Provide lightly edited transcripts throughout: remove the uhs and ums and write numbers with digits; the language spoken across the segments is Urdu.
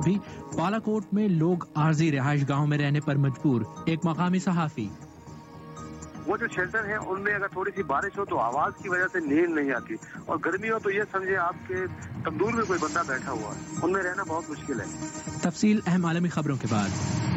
بھی بالاکوٹ میں لوگ عارضی رہائش گاہوں میں رہنے پر مجبور، ایک مقامی صحافی۔ وہ جو شیلٹر ہیں ان میں اگر تھوڑی سی بارش ہو تو آواز کی وجہ سے نیند نہیں آتی، اور گرمی ہو تو یہ سمجھے آپ کے تندور میں کوئی بندہ بیٹھا ہوا ہے، ان میں رہنا بہت مشکل ہے۔ تفصیل اہم عالمی خبروں کے بعد۔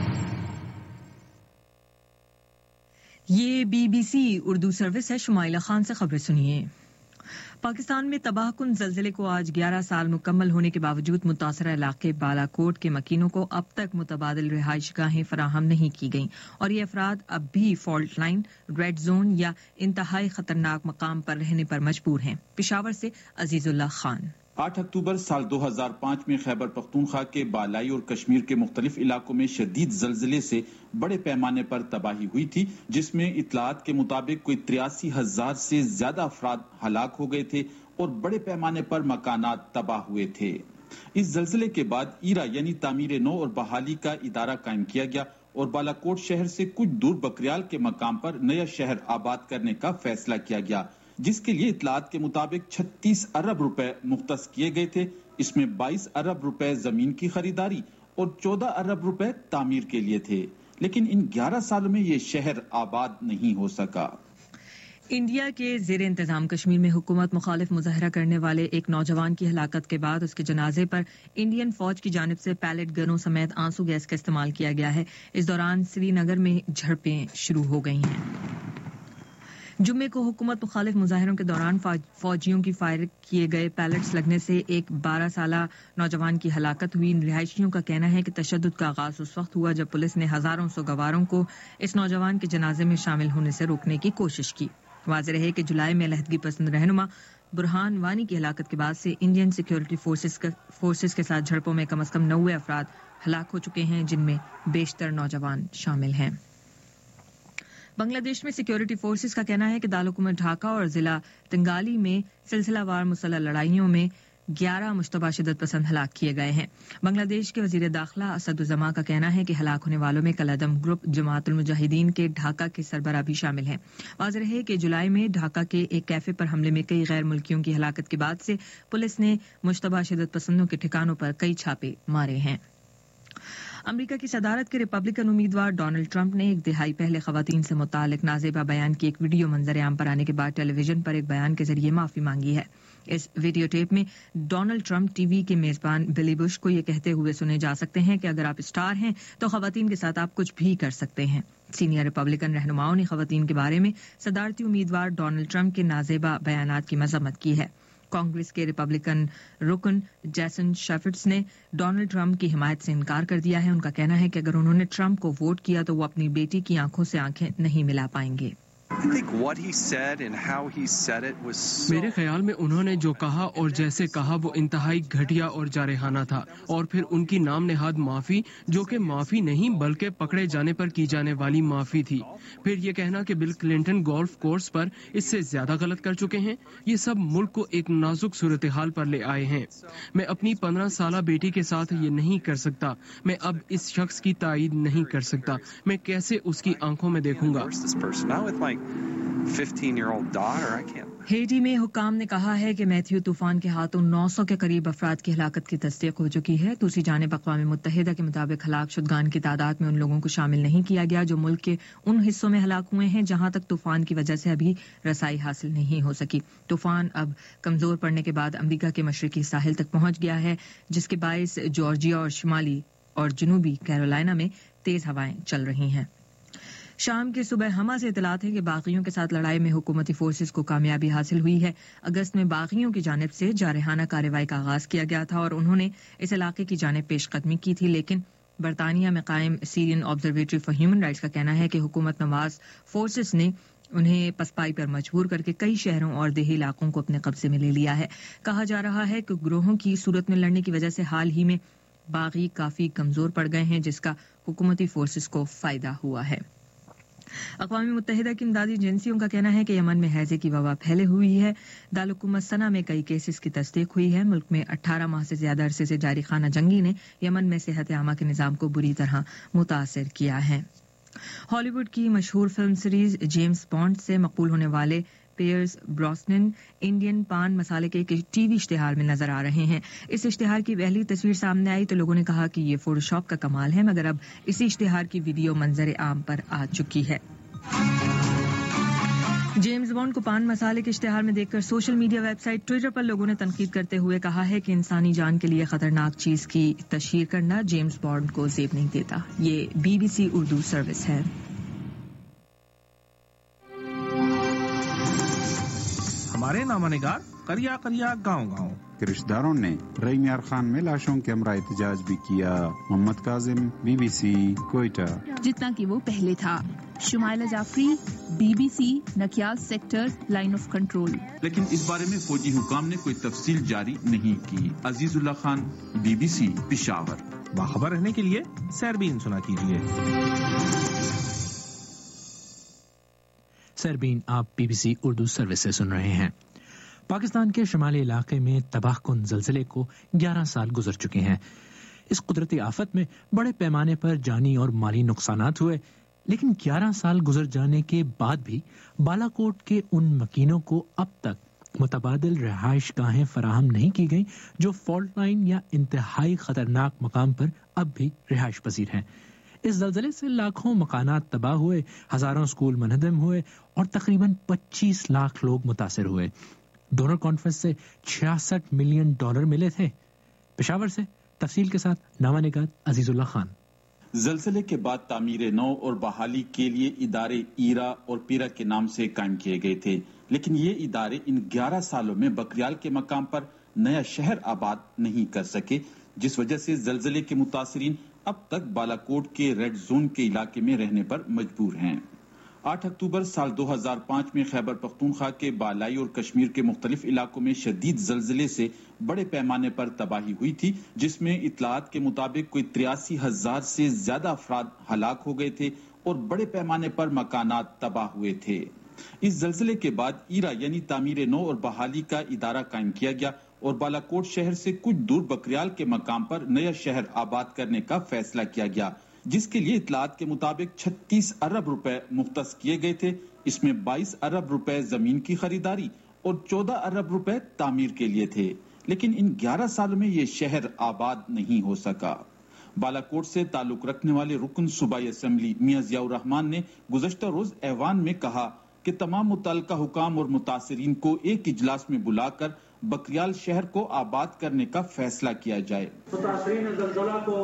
یہ BBC اردو سروس ہے، شمائلہ خان سے خبریں سنیے۔ پاکستان میں تباہ کن زلزلے کو آج 11 سال مکمل ہونے کے باوجود متاثرہ علاقے بالاکوٹ کے مکینوں کو اب تک متبادل رہائش گاہیں فراہم نہیں کی گئیں، اور یہ افراد اب بھی فالٹ لائن، ریڈ زون یا انتہائی خطرناک مقام پر رہنے پر مجبور ہیں۔ پشاور سے عزیز اللہ خان۔ 8 اکتوبر سال 2005 میں خیبر پختونخوا کے بالائی اور کشمیر کے مختلف علاقوں میں شدید زلزلے سے بڑے پیمانے پر تباہی ہوئی تھی، جس میں اطلاعات کے مطابق کوئی 83,000 سے زیادہ افراد ہلاک ہو گئے تھے اور بڑے پیمانے پر مکانات تباہ ہوئے تھے۔ اس زلزلے کے بعد ایرا یعنی تعمیر نو اور بحالی کا ادارہ قائم کیا گیا اور بالاکوٹ شہر سے کچھ دور بکریال کے مقام پر نیا شہر آباد کرنے کا فیصلہ کیا گیا، جس کے لیے اطلاعات کے مطابق 36 ارب روپے مختص کیے گئے تھے۔ اس میں 22 ارب روپے زمین کی خریداری اور 14 ارب روپے تعمیر کے لیے تھے، لیکن ان 11 سالوں میں یہ شہر آباد نہیں ہو سکا۔ انڈیا کے زیر انتظام کشمیر میں حکومت مخالف مظاہرہ کرنے والے ایک نوجوان کی ہلاکت کے بعد اس کے جنازے پر انڈین فوج کی جانب سے پیلٹ گنوں سمیت آنسو گیس کا استعمال کیا گیا ہے۔ اس دوران سری نگر میں جھڑپیں شروع ہو گئی ہیں۔ جمعے کو حکومت مخالف مظاہروں کے دوران فوجیوں کی فائر کیے گئے پیلٹس لگنے سے ایک 12 سالہ نوجوان کی ہلاکت ہوئی۔ رہائشیوں کا کہنا ہے کہ تشدد کا آغاز اس وقت ہوا جب پولیس نے ہزاروں سوگواروں کو اس نوجوان کے جنازے میں شامل ہونے سے روکنے کی کوشش کی۔ واضح رہے کہ جولائی میں علیحدگی پسند رہنما برہان وانی کی ہلاکت کے بعد سے انڈین سیکیورٹی فورسز کے ساتھ جھڑپوں میں کم از کم 90 افراد ہلاک ہو چکے ہیں، جن میں بیشتر نوجوان شامل ہیں۔ بنگلہ دیش میں سیکیورٹی فورسز کا کہنا ہے کہ دارالحکومت ڈھاکہ اور ضلع تنگالی میں سلسلہ وار مسلح لڑائیوں میں 11 مشتبہ شدت پسند ہلاک کیے گئے ہیں۔ بنگلہ دیش کے وزیر داخلہ اسد الزما کا کہنا ہے کہ ہلاک ہونے والوں میں کالعدم گروپ جماعت المجاہدین کے ڈھاکہ کے سربراہ بھی شامل ہیں۔ واضح رہے کہ جولائی میں ڈھاکہ کے ایک کیفے پر حملے میں کئی غیر ملکیوں کی ہلاکت کے بعد سے پولیس نے مشتبہ شدت پسندوں کے ٹھکانوں پر کئی چھاپے مارے ہیں۔ امریکہ کی صدارت کے ریپبلکن امیدوار ڈونلڈ ٹرمپ نے ایک دہائی پہلے خواتین سے متعلق نازیبہ بیان کی ایک ویڈیو منظر عام پر آنے کے بعد ٹیلی ویژن پر ایک بیان کے ذریعے معافی مانگی ہے۔ اس ویڈیو ٹیپ میں ڈونلڈ ٹرمپ ٹی وی کے میزبان بلی بش کو یہ کہتے ہوئے سنے جا سکتے ہیں کہ اگر آپ اسٹار ہیں تو خواتین کے ساتھ آپ کچھ بھی کر سکتے ہیں۔ سینئر ریپبلکن رہنماؤں نے خواتین کے بارے میں صدارتی امیدوار ڈونلڈ ٹرمپ کے نازیبہ بیانات کی مذمت کی ہے۔ کانگریس کے ریپبلکن رکن جیسن شیفرڈس نے ڈونلڈ ٹرمپ کی حمایت سے انکار کر دیا ہے۔ ان کا کہنا ہے کہ اگر انہوں نے ٹرمپ کو ووٹ کیا تو وہ اپنی بیٹی کی آنکھوں سے آنکھیں نہیں ملا پائیں گے۔ میرے خیال میں انہوں نے جو کہا اور جیسے کہا وہ انتہائی گھٹیا اور جارحانہ تھا، اور پھر ان کی نام نہاد معافی جو کہ معافی نہیں بلکہ پکڑے جانے پر کی جانے والی معافی تھی۔ پھر یہ کہنا کہ بل کلنٹن گولف کورس پر اس سے زیادہ غلط کر چکے ہیں، یہ سب ملک کو ایک نازک صورتحال پر لے آئے ہیں۔ میں اپنی 15 سالہ بیٹی کے ساتھ یہ نہیں کر سکتا، میں اب اس شخص کی تائید نہیں کر سکتا، میں کیسے اس کی آنکھوں میں دیکھوں گا۔ ہیٹی میں حکام نے کہا ہے کہ میتھیو طوفان کے ہاتھوں 900 کے قریب افراد کی ہلاکت کی تصدیق ہو چکی ہے۔ دوسری جانب اقوام متحدہ کے مطابق ہلاک شدگان کی تعداد میں ان لوگوں کو شامل نہیں کیا گیا جو ملک کے ان حصوں میں ہلاک ہوئے ہیں جہاں تک طوفان کی وجہ سے ابھی رسائی حاصل نہیں ہو سکی۔ طوفان اب کمزور پڑنے کے بعد امریکہ کے مشرقی ساحل تک پہنچ گیا ہے، جس کے باعث جارجیا اور شمالی اور جنوبی کیرولائنا میں تیز ہوائیں چل رہی ہیں۔ شام کے صبح ہما سے اطلاعات ہے کہ باغیوں کے ساتھ لڑائی میں حکومتی فورسز کو کامیابی حاصل ہوئی ہے۔ اگست میں باغیوں کی جانب سے جارحانہ کارروائی کا آغاز کیا گیا تھا اور انہوں نے اس علاقے کی جانب پیش قدمی کی تھی، لیکن برطانیہ میں قائم Syrian observatory for human rights کا کہنا ہے کہ حکومت نواز فورسز نے انہیں پسپائی پر مجبور کر کے کئی شہروں اور دیہی علاقوں کو اپنے قبضے میں لے لیا ہے۔ کہا جا رہا ہے کہ گروہوں کی صورت میں لڑنے کی وجہ سے حال ہی میں باغی کافی کمزور پڑ گئے ہیں، جس کا حکومتی فورسز کو فائدہ ہوا ہے۔ اقوام متحدہ کی امدادی ایجنسیوں کا کہنا ہے کہ یمن میں ہیضے کی وبا پھیلے ہوئی ہے۔ دارالحکومت صنعا میں کئی کیسز کی تصدیق ہوئی ہے۔ ملک میں 18 ماہ سے زیادہ عرصے سے جاری خانہ جنگی نے یمن میں صحت عامہ کے نظام کو بری طرح متاثر کیا ہے۔ ہالی ووڈ کی مشہور فلم سیریز جیمز بانڈ سے مقبول ہونے والے پیئرس ब्रॉस्नन इंडियन पान मसाले के एक टीवी इश्तिहार में नजर आ रहे हैं। इस इश्तिहार की पहली तस्वीर सामने आई तो लोगों ने कहा कि ये फोटोशॉप का कमाल है, मगर अब इसी इश्तिहार की वीडियो मंजर आम पर आ चुकी है। जेम्स बॉन्ड को पान मसाले के इश्तिहार में देखकर सोशल मीडिया वेबसाइट ट्विटर पर लोगों ने तनकीद करते हुए कहा है कि इंसानी जान के लिए खतरनाक चीज की तशहीर करना जेम्स बॉन्ड को ज़ेब नहीं देता। ये BBC उर्दू सर्विस है। हमारे नामानिगार करिया करिया गाँव रिश्तेदारों ने रईमियार खान में लाशों के हमरा एहतजाज भी किया। मोहम्मद काजिम, BBC कोयटा। जितना कि वो पहले था। Shumaila Jafri, BBC Nakiyal sector line of control. लेकिन इस बारे में फौजी हुकाम ने कोई तफसील जारी नहीं की। अजीजुल्लाह खान, BBC पेशावर। बाखबर रहने के लिए सरबीन सुना कीजिए। सरबीन आप BBC उर्दू सर्विस से सुन रहे हैं। पाकिस्तान के शुमाली इलाके में तबाहकुन ज़लज़ले को 11 साल गुजर चुके हैं। इस कुदरती आफत में बड़े पैमाने पर जानी और माली नुकसानात हुए, लेकिन 11 साल गुजर जाने के बाद भी बालाकोट के उन मकीनों को अब तक मुतबादिल रहाइश गाहें फराहम नहीं की गई जो फॉल्ट लाइन या इंतहाई खतरनाक मकाम पर अब भी रिहाइश पजीर हैं। इस ज़लज़ले से लाखों मकानात तबाह हुए, हजारों स्कूल मुनहदम हुए और तकरीबन 25 लाख लोग मुतासिर हुए। डोनर कॉन्फ्रेंस से $66 मिलियन मिले थे। पेशावर से तफसील के साथ नामानिगार अजीजुल्लाह खान। ज़लज़ले के बाद तामीर नौ और बहाली के लिए इदारे ईरा और पीरा के नाम से कायम किए गए थे, लेकिन ये इदारे इन 11 सालों में बकरियाल के मकाम पर नया शहर आबाद नहीं कर सके, जिस वजह से ज़लज़ले के मुतासिरीन अब तक बालाकोट के रेड जोन के इलाके में रहने पर मजबूर हैं। 8 अक्टूबर साल 2005 में खैबर पख्तूनख्वा के बालाई और कश्मीर के मुख्तलिफ इलाकों में शदीद ज़लज़ले से बड़े पैमाने पर तबाही हुई थी, जिसमें इतलात के मुताबिक कोई 83,000 से ज्यादा अफराद हलाक हो गए थे और बड़े पैमाने पर मकानात तबाह हुए थे। इस ज़लज़ले के बाद ईरा यानी तामीर नौ और बहाली का इदारा कायम किया गया और बालाकोट शहर से कुछ दूर बकरियाल के मकाम पर नया शहर आबाद करने का फैसला किया गया, जिसके लिए इतलात के मुताबिक 36 अरब रुपए मुख्तस किए गए थे। इसमें 22 अरब रुपए जमीन की खरीदारी और 14 अरब रुपए तामीर के लिए थे, लेकिन इन 11 सालों में ये शहर आबाद नहीं हो सका। बालाकोट से ताल्लुक रखने वाले रुकन सूबाई असेंबली मियां जियाउर रहमान ने गुज़श्ता रोज ऐवान में कहा कि तमाम मुतल्लिका हुकाम और मुतासिरीन को एक इजलास में बुलाकर बकरियाल शहर को आबाद करने का फैसला किया जाए। मुतासिरीन ज़लज़ला को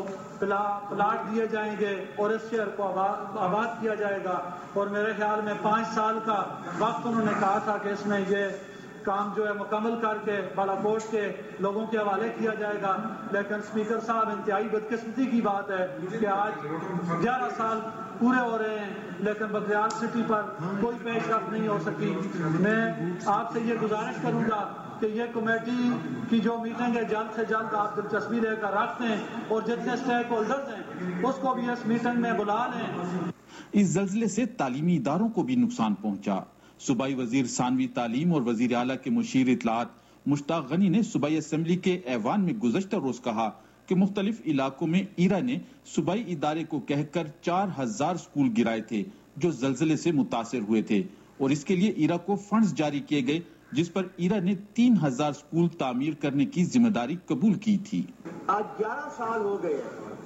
प्लाट दिए जाएंगे और इस शहर को आबाद किया जाएगा और मेरे ख्याल में 5 साल का वक्त उन्होंने कहा था कि इसमें ये काम जो है मुकम्मल करके बालाकोट के लोगों के हवाले किया जाएगा। लेकिन स्पीकर साहब, इंतहाई बदकिस्मती की बात है कि आज 11 साल पूरे हो रहे हैं, लेकिन बकरियाल सिटी पर कोई पेशरफ्त नहीं हो सकी। मैं आपसे ये गुजारिश करूंगा कि ये कमेटी की जो मीटिंग है जल्द से जल्द आप दिलचस्पी लेकर रखते हैं और जितने स्टेक होल्डर्स हैं उसको भी इस मीटिंग में बुला लें। इस ज़लज़ले से तालीमी इदारों को भी नुकसान पहुंचा। सूबाई वजीर सानवी तालीम और वजीर आला के मुशीर इतलात मुश्ताक गनी ने सूबाई असेंबली के ऐवान में गुज़श्ता रोज कहा कि मुख्तलिफ इलाकों में ईरा ने सूबाई इदारे को कहकर 4000 स्कूल गिराए थे जो ज़लज़ले से मुतासिर हुए थे और इसके लिए ईरा को फंड्स जारी किए गए, जिस पर ईरा ने 3000 स्कूल तामीर करने की जिम्मेदारी कबूल की थी। आज 11 साल हो गए,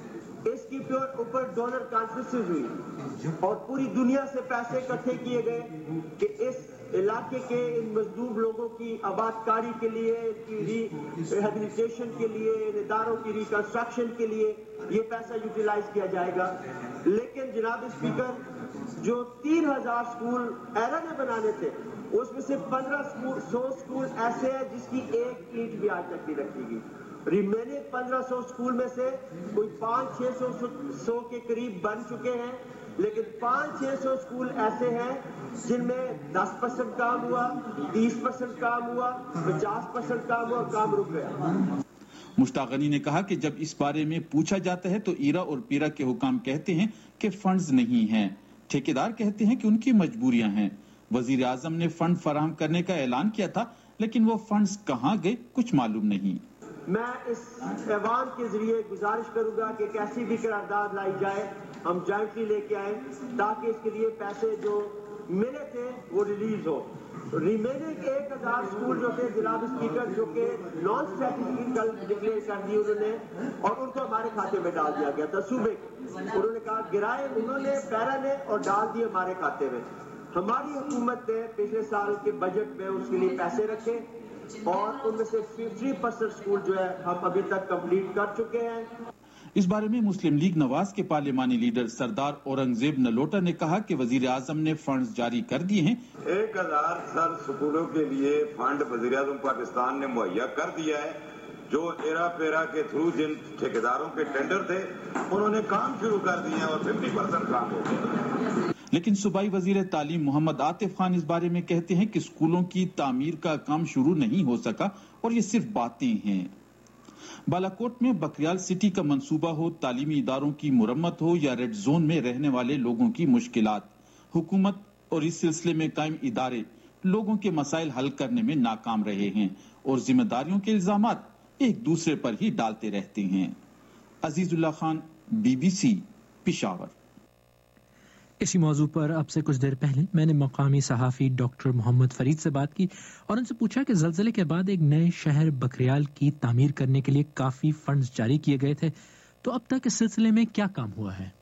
इसकी ऊपर डोनर कॉन्फ्रेंसेस हुई और पूरी दुनिया से पैसे इकट्ठे किए गए कि इस इलाके के इन मजदूर लोगों की आबादकारी के लिए, रिहेबिलिटेशन के लिए, इदारों की रिकंस्ट्रक्शन के लिए ये पैसा यूटिलाइज किया जाएगा। लेकिन जनाब स्पीकर, जो 3000 स्कूल एरा ने बनाने थे उसमें से 1500 स्कूल ऐसे हैं जिसकी एक ईंट भी आज तक नहीं रखी गई। रिमेनिंग 1500 स्कूल में से कोई 500-600 के करीब बन चुके हैं, लेकिन 500-600 स्कूल ऐसे हैं जिनमें 10% काम हुआ, 30% काम हुआ, 50% काम हुआ, काम रुक गया। मुश्ताक गनी ने कहा कि जब इस बारे में पूछा जाता है तो ईरा और पीरा के हुकाम कहते हैं कि फंड्स नहीं हैं, ठेकेदार कहते हैं कि उनकी मजबूरियां हैं। वजीर आजम ने फंड फराहम करने का ऐलान किया था, लेकिन वो फंड्स कहाँ गए कुछ मालूम नहीं। मैं इस ऐवान के जरिए गुजारिश करूंगा कि कैसी भी करारदाद लाई जाए, हम जॉइंटली लेके आए ताकि इसके लिए पैसे जो ملے تھے وہ ریلیز ہو. ریمیننگ 1000 اسکول جو تھے جناب اسپیکر جو کہ نان اسٹیٹسٹیکل ڈکلیئر کر دی انہوں نے اور ان کو ہمارے کھاتے میں ڈال دیا گیا تھا صوبے انہوں نے کہا گرائے انہوں نے پیرا نے اور ڈال دیے ہمارے کھاتے میں. ہماری حکومت نے پچھلے سال کے بجٹ میں اس کے لیے پیسے رکھے اور ان میں سے 50% اسکول جو ہے ہم ابھی تک کمپلیٹ کر چکے ہیں. اس بارے میں مسلم لیگ نواز کے پارلیمانی لیڈر سردار اورنگزیب نلوٹا نے کہا کہ وزیر اعظم نے فنڈز جاری کر دیے ہیں. 1000 سر اسکولوں کے لیے فنڈ وزیر اعظم پاکستان نے مہیا کر دیا ہے. جو ایرا پیرا کے تھرو جن ٹھیکیداروں کے ٹینڈر تھے انہوں نے کام شروع کر دیے ہیں اور 50% کام ہو گیا. لیکن صوبائی وزیر تعلیم محمد عاطف خان اس بارے میں کہتے ہیں کہ اسکولوں کی تعمیر کا کام شروع نہیں ہو سکا اور یہ صرف باتیں ہیں. بالاکوٹ میں بکریال سٹی کا منصوبہ ہو، تعلیمی اداروں کی مرمت ہو یا ریڈ زون میں رہنے والے لوگوں کی مشکلات، حکومت اور اس سلسلے میں قائم ادارے لوگوں کے مسائل حل کرنے میں ناکام رہے ہیں اور ذمہ داریوں کے الزامات ایک دوسرے پر ہی ڈالتے رہتے ہیں. عزیز اللہ خان، BBC، پشاور. اسی موضوع پر اب سے کچھ دیر پہلے میں نے مقامی صحافی ڈاکٹر محمد فرید سے بات کی اور ان سے پوچھا کہ زلزلے کے بعد ایک نئے شہر بکریال کی تعمیر کرنے کے لیے کافی فنڈز جاری کیے گئے تھے، تو اب تک اس سلسلے میں کیا کام ہوا ہے؟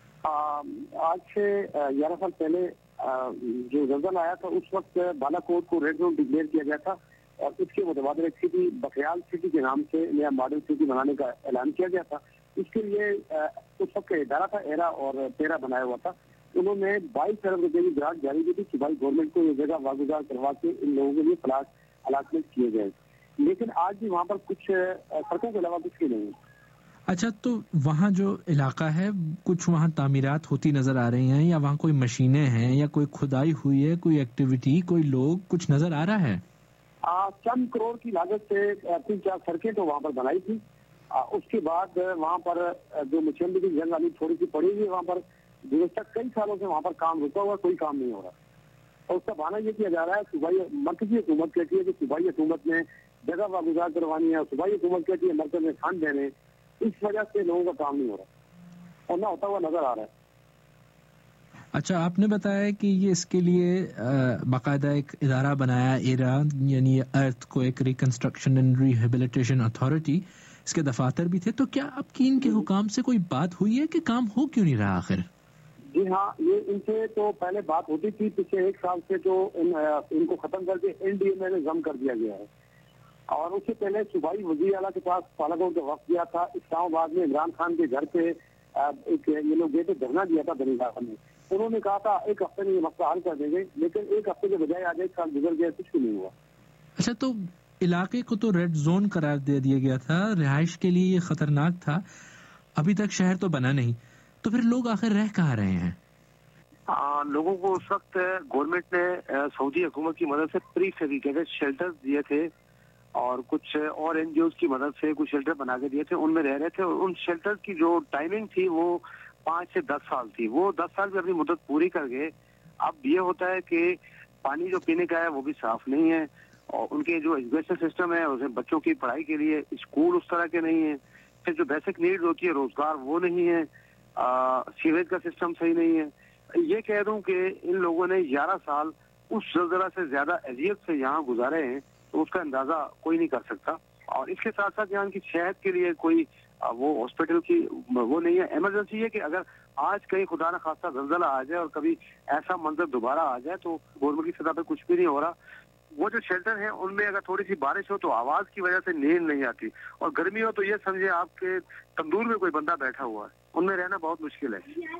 آج سے 11 سال پہلے جو زلزلہ آیا تھا اس وقت بالاکوٹ کو ریڈ زون ڈکلیئر کیا گیا تھا اور اس کے متبادل ایک سٹی بکریال سٹی کے نام سے نیا ماڈل سٹی بنانے کا اعلان کیا گیا تھا. اس کے لیے اس وقت کا ادارہ تھا ایرا اور پیرا بنایا ہوا تھا. انہوں نے 22 ارب روپے کی گرانٹ جاری کی تھی صوبائی گورنمنٹ کو یہ جگہ واگزار کروا کے ان لوگوں کے لیے پلاٹ الاٹمنٹ کیے گئے، لیکن آج بھی وہاں پر کچھ سڑکوں کے علاوہ کچھ بھی نہیں. اچھا، تو وہاں جو علاقہ ہے کچھ وہاں تعمیرات ہوتی نظر آ رہی ہیں یا وہاں کوئی مشینیں ہیں یا کوئی کھدائی ہوئی ہے، کوئی ایکٹیویٹی، کوئی لوگ، کچھ نظر آ رہا ہے؟ چند کروڑ کی لاگت سے 3-4 سڑکیں تو وہاں پر بنائی تھی. اس کے بعد وہاں پر جو مشینری کی جنگ والی تھوڑی سی پڑی ہوئی وہاں پر گزشتہ کئی سالوں سے وہاں پر کام رکا ہوا، کوئی کام نہیں ہو رہا. اور اس کا بہانہ یہ کیا جا رہا ہے صوبائی مرکزی حکومت کہتی ہے کہ صوبائی حکومت نے جگہ واگزار کروانی ہے اور صوبائی حکومت کہتی ہے مرکز میں فنڈ دینے. اس وجہ سے لوگوں کا کام نہیں ہو رہا اور نہ ہوتا ہوا نظر آ رہا ہے. اچھا، آپ نے بتایا کہ یہ اس کے لیے باقاعدہ ایک ادارہ بنایا ایرا، یعنی earthquake reconstruction and rehabilitation authority, اس کے دفاتر بھی تھے، تو کیا اب کی ان کے حکام سے کوئی بات ہوئی ہے کہ کام ہو کیوں نہیں رہا آخر؟ جی ہاں، یہ ان سے تو پہلے بات ہوتی تھی. پچھلے 1 سال سے جو ان کو ختم کر کے NDA میں ضم کر دیا گیا ہے اور اس سے پہلے صوبائی وزیر اعلیٰ کے پاس بالاکوٹ کا وقت دیا تھا. اسلام آباد میں عمران خان کے گھر پہ ایک یہ لوگ گئے تھے، دھرنا دیا تھا دلی علاقے میں. انہوں نے کہا تھا 1 ہفتے میں یہ مسئلہ حل کر دیں گے، لیکن 1 ہفتے کے بجائے آج 1 سال گزر گیا، کچھ بھی نہیں ہوا. اچھا، تو علاقے کو تو ریڈ زون قرار دے دیا گیا تھا، رہائش کے لیے یہ خطرناک تھا، ابھی تک شہر تو بنا نہیں، تو پھر لوگ آخر رہ کہاں رہے ہیں؟ لوگوں کو اس وقت گورنمنٹ نے سعودی حکومت کی مدد سے پری فیبریکیٹڈ شیلٹرز دیے تھے اور کچھ اور NGOز کی مدد سے کچھ شیلٹر بنا کے دیے تھے. ان میں رہ رہے تھے اور ان شیلٹر کی جو ٹائمنگ تھی وہ 5 سے 10 سال تھی. وہ 10 سال میں اپنی مدت پوری کر گئے. اب یہ ہوتا ہے کہ پانی جو پینے کا ہے وہ بھی صاف نہیں ہے اور ان کے جو ایجوکیشن سسٹم ہے اسے بچوں کی پڑھائی کے لیے اسکول اس طرح کے نہیں ہیں. پھر جو بیسک نیڈز ہوتی ہے روزگار وہ نہیں ہے، سیویج کا سسٹم صحیح نہیں ہے. یہ کہہ دوں کہ ان لوگوں نے 11 سال اس زلزلہ سے زیادہ اذیت سے یہاں گزارے ہیں تو اس کا اندازہ کوئی نہیں کر سکتا. اور اس کے ساتھ ساتھ یہاں کی صحت کے لیے کوئی وہ ہاسپٹل کی وہ نہیں ہے. ایمرجنسی ہے کہ اگر آج کہیں خدا نہ خواستہ زلزلہ آ جائے اور کبھی ایسا منظر دوبارہ آ جائے تو گورنمنٹ کی سطح پہ کچھ بھی نہیں ہو رہا. وہ جو شیلٹر ہیں ان میں اگر تھوڑی سی بارش ہو تو آواز کی وجہ سے نیند نہیں آتی اور گرمی ہو تو یہ سمجھے آپ کے تندور میں کوئی بندہ بیٹھا ہوا ہے. ان میں رہنا بہت مشکل ہے.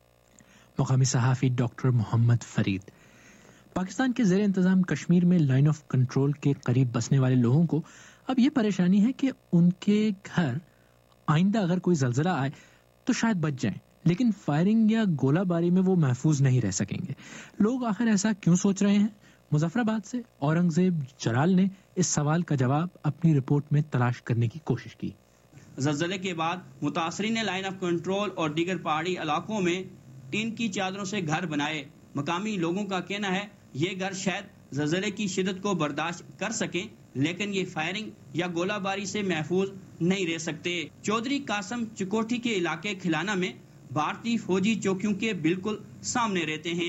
مقامی صحافی ڈاکٹر محمد فرید. پاکستان کے زیر انتظام کشمیر میں لائن آف کنٹرول کے قریب بسنے والے لوگوں کو اب یہ پریشانی ہے کہ ان کے گھر آئندہ اگر کوئی زلزلہ آئے تو شاید بچ جائیں، لیکن فائرنگ یا گولہ باری میں وہ محفوظ نہیں رہ سکیں گے. لوگ آخر ایسا کیوں سوچ رہے ہیں؟ مظفر آباد سے اورنگزیب جلال نے اس سوال کا جواب اپنی رپورٹ میں تلاش کرنے کی کوشش کی. زلزلے کے بعد متاثرین نے لائن آف کنٹرول اور دیگر پہاڑی علاقوں میں ٹین کی چادروں سے گھر بنائے. مقامی لوگوں کا کہنا ہے یہ گھر شاید زلزلے کی شدت کو برداشت کر سکیں لیکن یہ فائرنگ یا گولہ باری سے محفوظ نہیں رہ سکتے. چودھری قاسم چکوٹھی کے علاقے کھلانا میں بھارتی فوجی چوکیوں کے بالکل سامنے رہتے ہیں.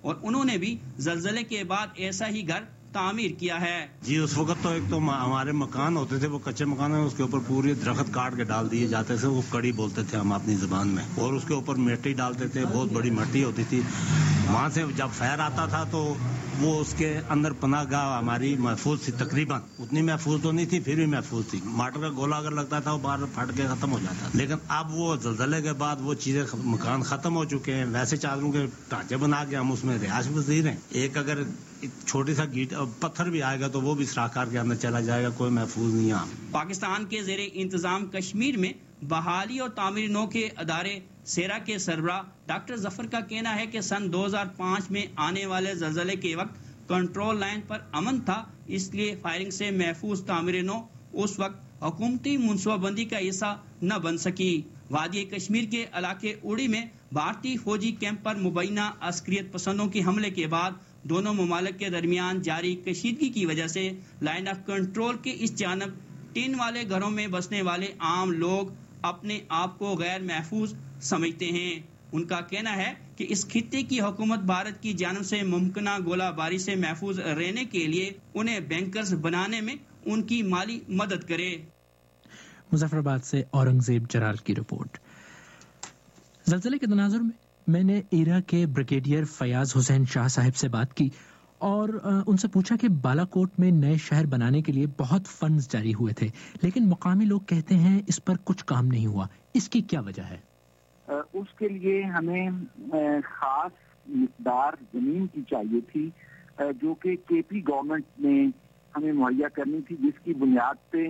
اور انہوں نے بھی زلزلے کے بعد ایسا ہی گھر تعمیر کیا ہے. جی اس وقت تو ایک تو ہمارے مکان ہوتے تھے وہ کچے مکان ہیں، اس کے اوپر پورے درخت کاٹ کے ڈال دیے جاتے تھے، وہ کڑی بولتے تھے ہم اپنی زبان میں، اور اس کے اوپر مٹی ڈالتے تھے، بہت بڑی مٹی ہوتی تھی. وہاں سے جب فائر آتا تھا تو وہ اس کے اندر پناہ گاہ ہماری محفوظ تھی، تقریباً اتنی محفوظ تو نہیں تھی پھر بھی محفوظ تھی. مارٹر کا گولا اگر لگتا تھا وہ باہر پھٹ کے ختم ہو جاتا. لیکن اب وہ زلزلے کے بعد وہ چیزیں مکان ختم ہو چکے ہیں، ویسے چادروں کے ڈھانچے بنا کے ہم اس میں رہائش پذیر ہیں. ایک اگر چھوٹی سا گیٹ پتھر بھی آئے گا تو وہ بھی سراکار کے اندر چلا جائے گا، کوئی محفوظ نہیں ہے. پاکستان کے زیر انتظام کشمیر میں بحالی اور تعمیر نو کے ادارے سیرا کے سربراہ ڈاکٹر ظفر کا کہنا ہے کہ سن 2005 میں آنے والے زلزلے کے وقت کنٹرول لائن پر امن تھا، اس لیے فائرنگ سے محفوظ تعمیر نو اس وقت حکومتی منصوبہ بندی کا حصہ نہ بن سکی. وادی کشمیر کے علاقے اوڑی میں بھارتی فوجی کیمپ پر مبینہ عسکریت پسندوں کے حملے کے بعد دونوں ممالک کے درمیان جاری کشیدگی کی وجہ سے لائن آف کنٹرول کے اس جانب ٹین والے گھروں میں بسنے والے عام لوگ اپنے آپ کو غیر محفوظ سمجھتے ہیں. ان کا کہنا ہے کہ اس خطے کی حکومت بھارت کی جانب سے ممکنہ گولہ باری سے محفوظ رہنے کے لیے انہیں بینکرز بنانے میں ان کی مالی مدد کرے. مظفر آباد سے اورنگزیب جلال کی رپورٹ. زلزلے کے تناظر میں نے ایرا کے بریگیڈیئر فیاض حسین شاہ صاحب سے بات کی اور ان سے پوچھا کہ بالا کوٹ میں نئے شہر بنانے کے لیے بہت فنڈز جاری ہوئے تھے، لیکن مقامی لوگ کہتے ہیں اس پر کچھ کام نہیں ہوا. اس کی کیا وجہ ہے؟ اس کے لیے ہمیں خاص مقدار زمین کی چاہیے تھی جو کہ کے پی گورنمنٹ نے ہمیں مہیا کرنی تھی، جس کی بنیاد پہ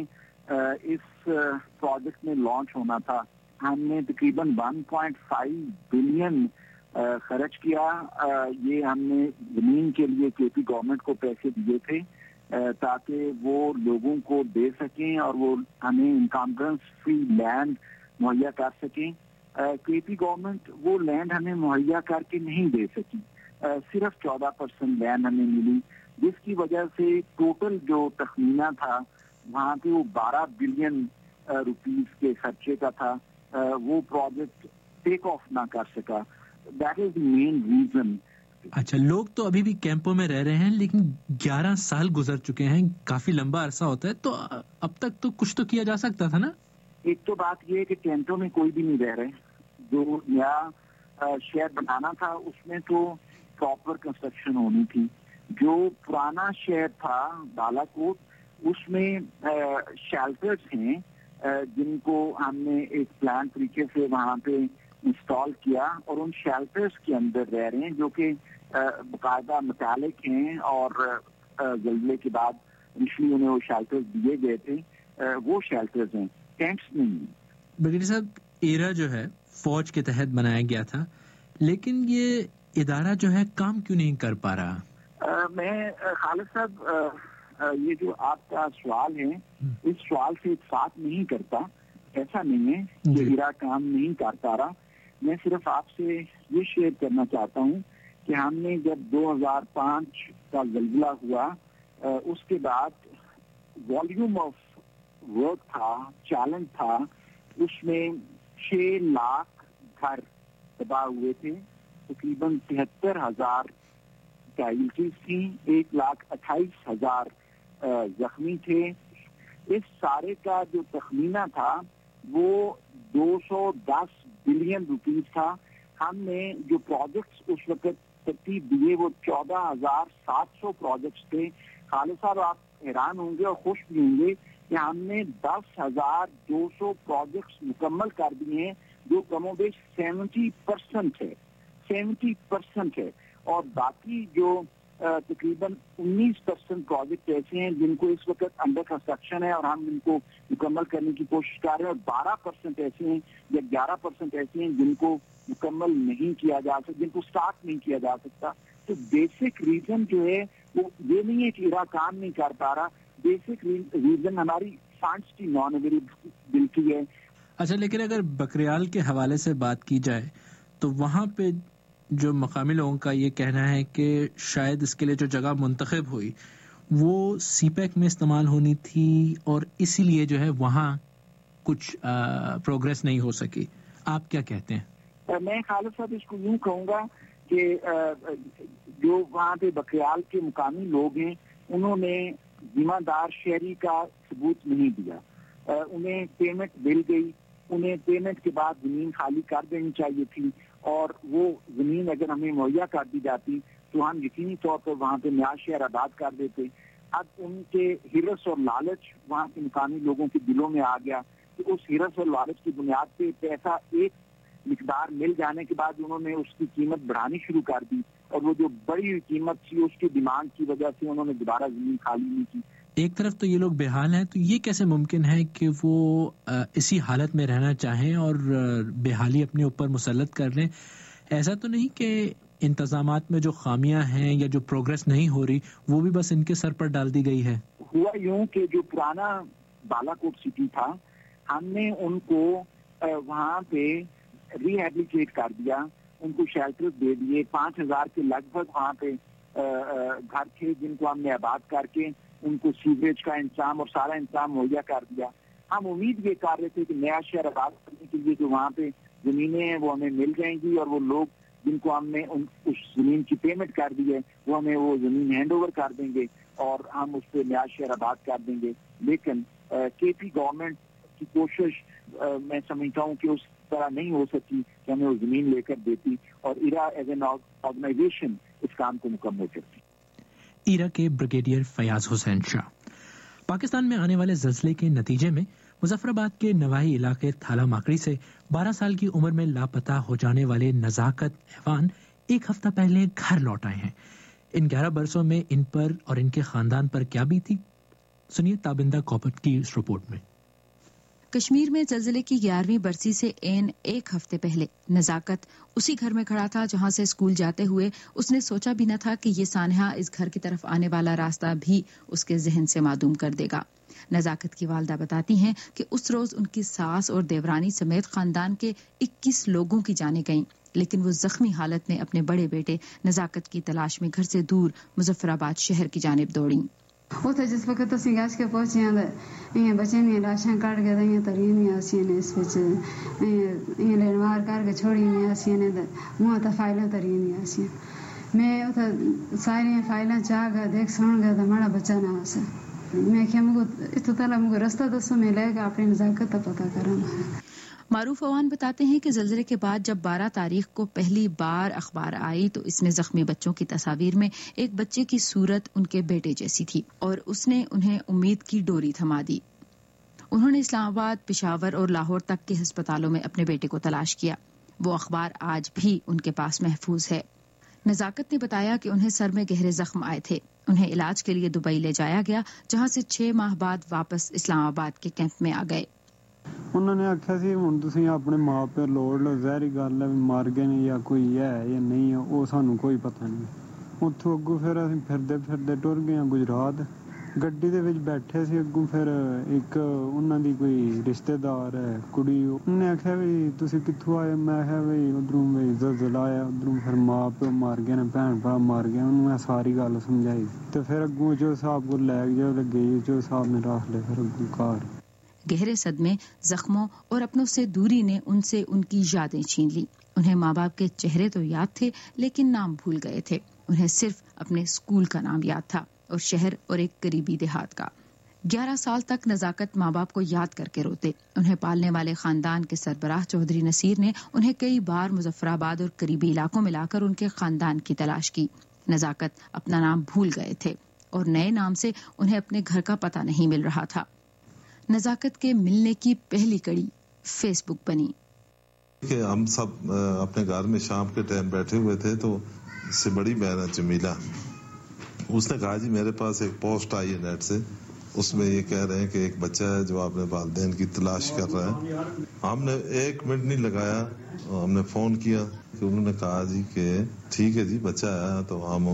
اس پروجیکٹ میں لانچ ہونا تھا. ہم نے تقریباً 1.5 بلین خرچ کیا. یہ ہم نے زمین کے لیے کے پی گورنمنٹ کو پیسے دیے تھے تاکہ وہ لوگوں کو دے سکیں اور وہ ہمیں انکمبرنس فری لینڈ مہیا کر سکیں. کے پی گورنمنٹ وہ لینڈ ہمیں مہیا کر کے نہیں دے سکی، صرف 14% لینڈ ہمیں ملی، جس کی وجہ سے ٹوٹل جو تخمینہ تھا وہاں پہ وہ 12 بلین روپیز کے خرچے کا تھا. وہ پروجیکٹ ٹیک آف نہ کر سکا. That is the main reason. اچھا، لوگ تو ابھی بھی کیمپوں میں رہ رہے ہیں لیکن 11 سال گزر چکے ہیں، کافی لمبا عرصہ ہوتا ہے، تو اب تک تو کچھ تو کیا جا سکتا تھا نا. ایک تو بات یہ ہے کہ کیمپوں میں کوئی بھی نہیں رہ رہے. جو نیا شہر بنانا تھا اس میں تو پراپر کنسٹرکشن ہونی تھی. جو پرانا شہر تھا بالا کوٹ اس میں شیلٹرز ہیں جن کو ہم نے ایک پلان طریقے سے وہاں پہ انسٹال کیا اور ان شیلٹرز کے اندر رہ رہے ہیں جو کہ باقاعدہ متعلق ہیں اور زلزلے کے بعد انیشلی انہیں وہ شیلٹرز دیے گئے تھے. وہ شیلٹرز ہیں، ٹینٹس نہیں. بریگیڈیئر صاحب، ایرا جو ہے فوج کے تحت بنایا گیا تھا، لیکن یہ ادارہ جو ہے کام کیوں نہیں کر پا رہا؟ میں خالد صاحب یہ جو آپ کا سوال ہے اس سوال سے اتفاق نہیں کرتا. ایسا نہیں ہے کہ ایرا کام نہیں کر پا رہا. میں صرف آپ سے یہ شیئر کرنا چاہتا ہوں کہ ہم نے جب 2005 کا زلزلہ ہوا اس کے بعد والیوم آف ورک تھا، چیلنج تھا. اس میں 6 لاکھ گھر تباہ ہوئے تھے، تقریباً 73,000 کیجویلٹیز تھیں، 1,28,000 زخمی تھے. اس سارے کا جو تخمینہ تھا وہ 210 بلین روپیز تھا. ہم نے جو پروجیکٹس اس وقت ترتیب دیے وہ 14,700 پروجیکٹس تھے. خالد صاحب آپ حیران ہوں گے اور خوش بھی ہوں گے کہ ہم نے 10,200 پروجیکٹس مکمل کر دیے ہیں، جو کم و بیش 70% ہے. 70% ہے. اور باقی جو تقریباً 19% پروجیکٹ ایسے ہیں جن کو اس وقت انڈر کنسٹرکشن ہے اور ہم ان کو مکمل کرنے کی کوشش کر رہے ہیں، اور 12% ایسے ہیں یا 11% ایسے ہیں جن کو مکمل نہیں کیا جا سکتا، جن کو سٹارٹ نہیں کیا جا سکتا. تو بیسک ریزن جو ہے وہ یہ نہیں ہے کہ ایرا کام نہیں کر پا رہا. بیسک ریزن ہماری فنڈس کی نان اویلیبلٹی ہے. اچھا، لیکن اگر بکریال کے حوالے سے بات کی جائے تو وہاں پہ جو مقامی لوگوں کا یہ کہنا ہے کہ شاید اس کے لیے جو جگہ منتخب ہوئی وہ سی پیک میں استعمال ہونی تھی اور اسی لیے جو ہے وہاں کچھ پروگریس نہیں ہو سکی. آپ کیا کہتے ہیں؟ میں خالد صاحب اس کو یوں کہوں گا کہ جو وہاں پہ بکریال کے مقامی لوگ ہیں انہوں نے ذمہ دار شہری کا ثبوت نہیں دیا. انہیں پیمنٹ مل گئی, انہیں پیمنٹ کے بعد زمین خالی کر دینی چاہیے تھی, اور وہ زمین اگر ہمیں مہیا کر دی جاتی تو ہم یقینی طور پر وہاں پہ نیا شہر آباد کر دیتے. اب ان کے ہرس اور لالچ وہاں کے مقامی لوگوں کے دلوں میں آ گیا کہ اس ہرس اور لالچ کی بنیاد پہ پیسہ ایک مقدار مل جانے کے بعد انہوں نے اس کی قیمت بڑھانی شروع کر دی, اور وہ جو بڑی ہوئی قیمت تھی اس کی ڈیمانڈ کی وجہ سے انہوں نے دوبارہ زمین خالی نہیں کی. ایک طرف تو یہ لوگ بے حال ہیں, تو یہ کیسے ممکن ہے کہ وہ اسی حالت میں رہنا چاہیں اور بے حالی اپنے اوپر مسلط کر لیں؟ ایسا تو نہیں کہ انتظامات میں جو خامیاں ہیں یا جو پروگرس نہیں ہو رہی وہ بھی بس ان کے سر پر ڈال دی گئی ہے؟ ہوا یوں کہ جو پرانا بالا کوٹ سٹی تھا ہم نے ان کو وہاں پہ ری ہیبلیٹیٹ کر دیا, ان کو شیلٹر دے دیے. 5,000 کے لگ بھگ وہاں پہ گھر تھے جن کو ہم نے آباد کر کے ان کو سیوریج کا انتظام اور سارا انتظام مہیا کر دیا. ہم امید یہ کر رہے تھے کہ نیا شہر آباد کرنے کے لیے جو وہاں پہ زمینیں ہیں وہ ہمیں مل جائیں گی, اور وہ لوگ جن کو ہم نے اس زمین کی پیمنٹ کر دی ہے وہ ہمیں وہ زمین ہینڈ اوور کر دیں گے اور ہم اس پہ نیا شہر آباد کر دیں گے. لیکن کے پی گورنمنٹ کی کوشش میں سمجھتا ہوں کہ اس طرح نہیں ہو سکی کہ ہمیں وہ زمین لے کر دیتی, اور ایرا ایز این آرگنائزیشن اس کام کو مکمل کرتی. ایرا کے بریگیڈیئر فیاض حسین شاہ. پاکستان میں آنے والے زلزلے کے نتیجے میں مظفر آباد کے نواحی علاقے تھالا ماکڑی سے 12 سال کی عمر میں لاپتہ ہو جانے والے نزاکت ایوان ایک ہفتہ پہلے گھر لوٹ آئے ہیں. ان 11 برسوں میں ان پر اور ان کے خاندان پر کیا بیتی؟ سنیے تابندہ کوپٹ کی اس رپورٹ میں. کشمیر میں زلزلے کی 11ویں برسی سے ایک ہفتے پہلے نزاکت اسی گھر میں کھڑا تھا جہاں سے اسکول جاتے ہوئے اس نے سوچا بھی نہ تھا کہ یہ سانحہ اس گھر کی طرف آنے والا راستہ بھی اس کے ذہن سے معدوم کر دے گا. نزاکت کی والدہ بتاتی ہیں کہ اس روز ان کی ساس اور دیورانی سمیت خاندان کے 21 لوگوں کی جانیں گئیں, لیکن وہ زخمی حالت میں اپنے بڑے بیٹے نزاکت کی تلاش میں گھر سے دور مظفر آباد شہر کی جانب دوڑیں. اتنے جس وقت اِسی گیس کے پہنچے ہیں بچے نے لاشاں کٹ کے ترین آسی نے اس لین مار کر کے چھوڑی نہیں آسی نے منہ تو فائلیں ترین آسی میں اتنے ساری فائلیں چاہ گیا دیکھ سن گیا تو مڑا بچہ نہ آ سا میں کیا مجھے اتنا تعالیٰ مجھے رستہ دسو میں لے گا اپنی نزاکت کا پتہ کروں. معروف عوان بتاتے ہیں کہ زلزلے کے بعد جب 12 تاریخ کو پہلی بار اخبار آئی تو اس میں زخمی بچوں کی تصاویر میں ایک بچے کی صورت ان کے بیٹے جیسی تھی اور اس نے انہیں امید کی ڈوری تھما دی. انہوں نے اسلام آباد, پشاور اور لاہور تک کے ہسپتالوں میں اپنے بیٹے کو تلاش کیا. وہ اخبار آج بھی ان کے پاس محفوظ ہے. نزاکت نے بتایا کہ انہیں سر میں گہرے زخم آئے تھے. انہیں علاج کے لیے دبئی لے جایا گیا جہاں سے 6 ماہ بعد واپس اسلام آباد کے کیمپ میں آ گئے. انہوں نے آخیا سی ہن تسی اپنے ماں پہ لوڑ لو, ظاہری گل ہے مر گئے نے یا کوئی ہے یا نہیں ہے وہ سانوں کوئی پتہ نہیں. اتوں اگوں پھر اسی پھردے ٹر گئے گجرات, گڈی دے وچ بیٹھے سی. اگوں پھر ایک انہاں دی کوئی رشتہ دار ہے کڑی, انہوں نے آخیا بھی تسی کتھوں آئے؟ میں آخیا بھی ادھروں بھی زلزلہ آیا, ادھروں پھر ماں پیو مر گئے نے, بھن بھرا مر گئے. انہوں میں ساری گل سمجھائی تو پھر اگوں جو صاحب کو لے گئے گئی, جو صاحب نے رکھ لے پھر اگوں گھر. گہرے صدمے, زخموں اور اپنوں سے دوری نے ان سے ان کی یادیں چھین لی. انہیں ماں باپ کے چہرے تو یاد تھے لیکن نام بھول گئے تھے. انہیں صرف اپنے اسکول کا نام یاد تھا اور شہر اور ایک قریبی دیہات کا. 11 سال تک نزاکت ماں باپ کو یاد کر کے روتے. انہیں پالنے والے خاندان کے سربراہ چودھری نصیر نے انہیں کئی بار مظفر آباد اور قریبی علاقوں میں لا کر ان کے خاندان کی تلاش کی. نزاکت اپنا نام بھول گئے تھے اور نئے نام سے انہیں اپنے گھر کا پتہ نہیں مل رہا تھا. نزاکت کے ملنے کی پہلی کڑی فیس بک بنی. کہ ہم سب اپنے گھر میں شام کے ٹائم بیٹھے ہوئے تھے تو اس سے بڑی بہن ہے جمیلہ, اس نے کہا جی میرے پاس ایک پوسٹ آئی ہے نیٹ سے, اس میں یہ کہہ رہے ہیں کہ ایک بچہ ہے جو اپنے والدین کی تلاش کر رہا ہے. ہم نے 1 منٹ نہیں لگایا, ہم نے فون کیا کہ انہوں نے کہا جی کہ ٹھیک ہے جی بچہ آیا تو ہم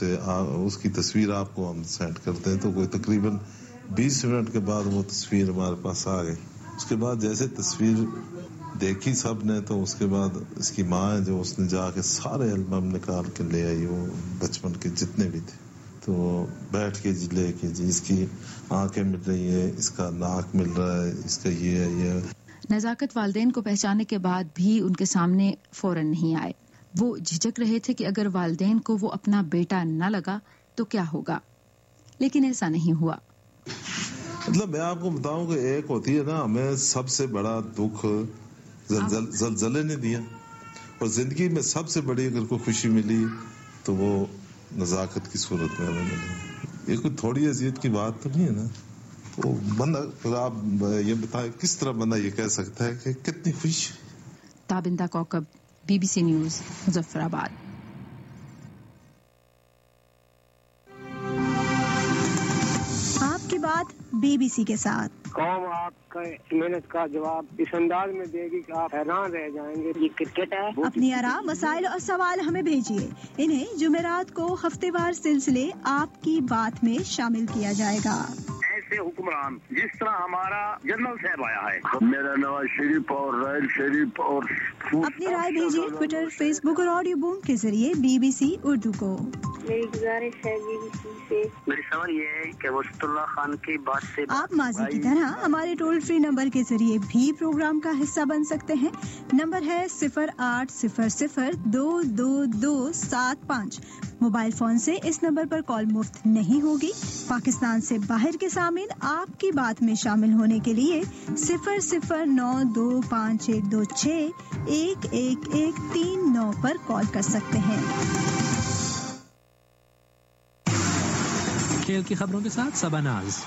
اس کی تصویر آپ کو ہم سینڈ کرتے ہیں. تو کوئی تقریباً 20 منٹ کے بعد وہ تصویر ہمارے پاس آ گئی. اس کے بعد جیسے تصویر دیکھی سب نے تو اس کے بعد اس کی ماں ہے جو اس نے جا کے سارے البم نکال کے لے آئی, وہ بچپن کے جتنے بھی تھے. تو بیٹھ کے جی لے کے جی اس کی آنکھیں مل رہی ہے, اس کا ناک مل رہا ہے, اس کا یہ ہے. نزاکت والدین کو پہچانے کے بعد بھی ان کے سامنے فوراً نہیں آئے. وہ جھجک رہے تھے کہ اگر والدین کو وہ اپنا بیٹا نہ لگا تو کیا ہوگا، لیکن ایسا نہیں ہوا۔ مطلب میں آپ کو بتاؤں کہ ایک ہوتی ہے نا، ہمیں سب سے بڑا دکھ زلزلے نے دیا، اور زندگی میں سب سے بڑی اگر کوئی خوشی ملی تو وہ نزاکت کی صورت میں ہمیں ملی۔ یہ کوئی تھوڑی اذیت کی بات تو نہیں ہے نا۔ تو بندہ، آپ یہ بتائیں کس طرح بندہ یہ کہہ سکتا ہے کہ کتنی خوش۔ Tabinda Kokab, BBC news, Muzaffarabad. آپ کی بات BBC کے ساتھ۔ قوم آپ کا محنت کا جواب اس انداز میں دے گی کہ آپ حیران رہ جائیں گے۔ یہ کرکٹ ہے۔ اپنی آراء، مسائل اور سوال ہمیں بھیجیے، انہیں جمعرات کو ہفتے وار سلسلے آپ کی بات میں شامل کیا جائے گا۔ ایسے حکمران جس طرح ہمارا جنرل صاحب آیا ہے، میرا نواز شریف اور رائل شریف، اور اپنی رائے بھیجیے ٹویٹر، فیس بک اور آڈیو بوم کے ذریعے BBC اردو کو۔ میری گزارش ہے BBC سے، میری سوال یہ ہے کہ وسط اللہ خان کی بات سے آپ ماضی کی طرح ہمارے ٹول فری نمبر کے ذریعے بھی پروگرام کا حصہ بن سکتے ہیں۔ نمبر ہے 0800-222-75۔ موبائل فون سے اس نمبر پر کال مفت نہیں ہوگی۔ پاکستان سے باہر کے سامعین آپ کی بات میں شامل ہونے کے لیے 009256261139 پر کال کر سکتے ہیں۔ کھیل کی خبروں کے ساتھ صبا ناز۔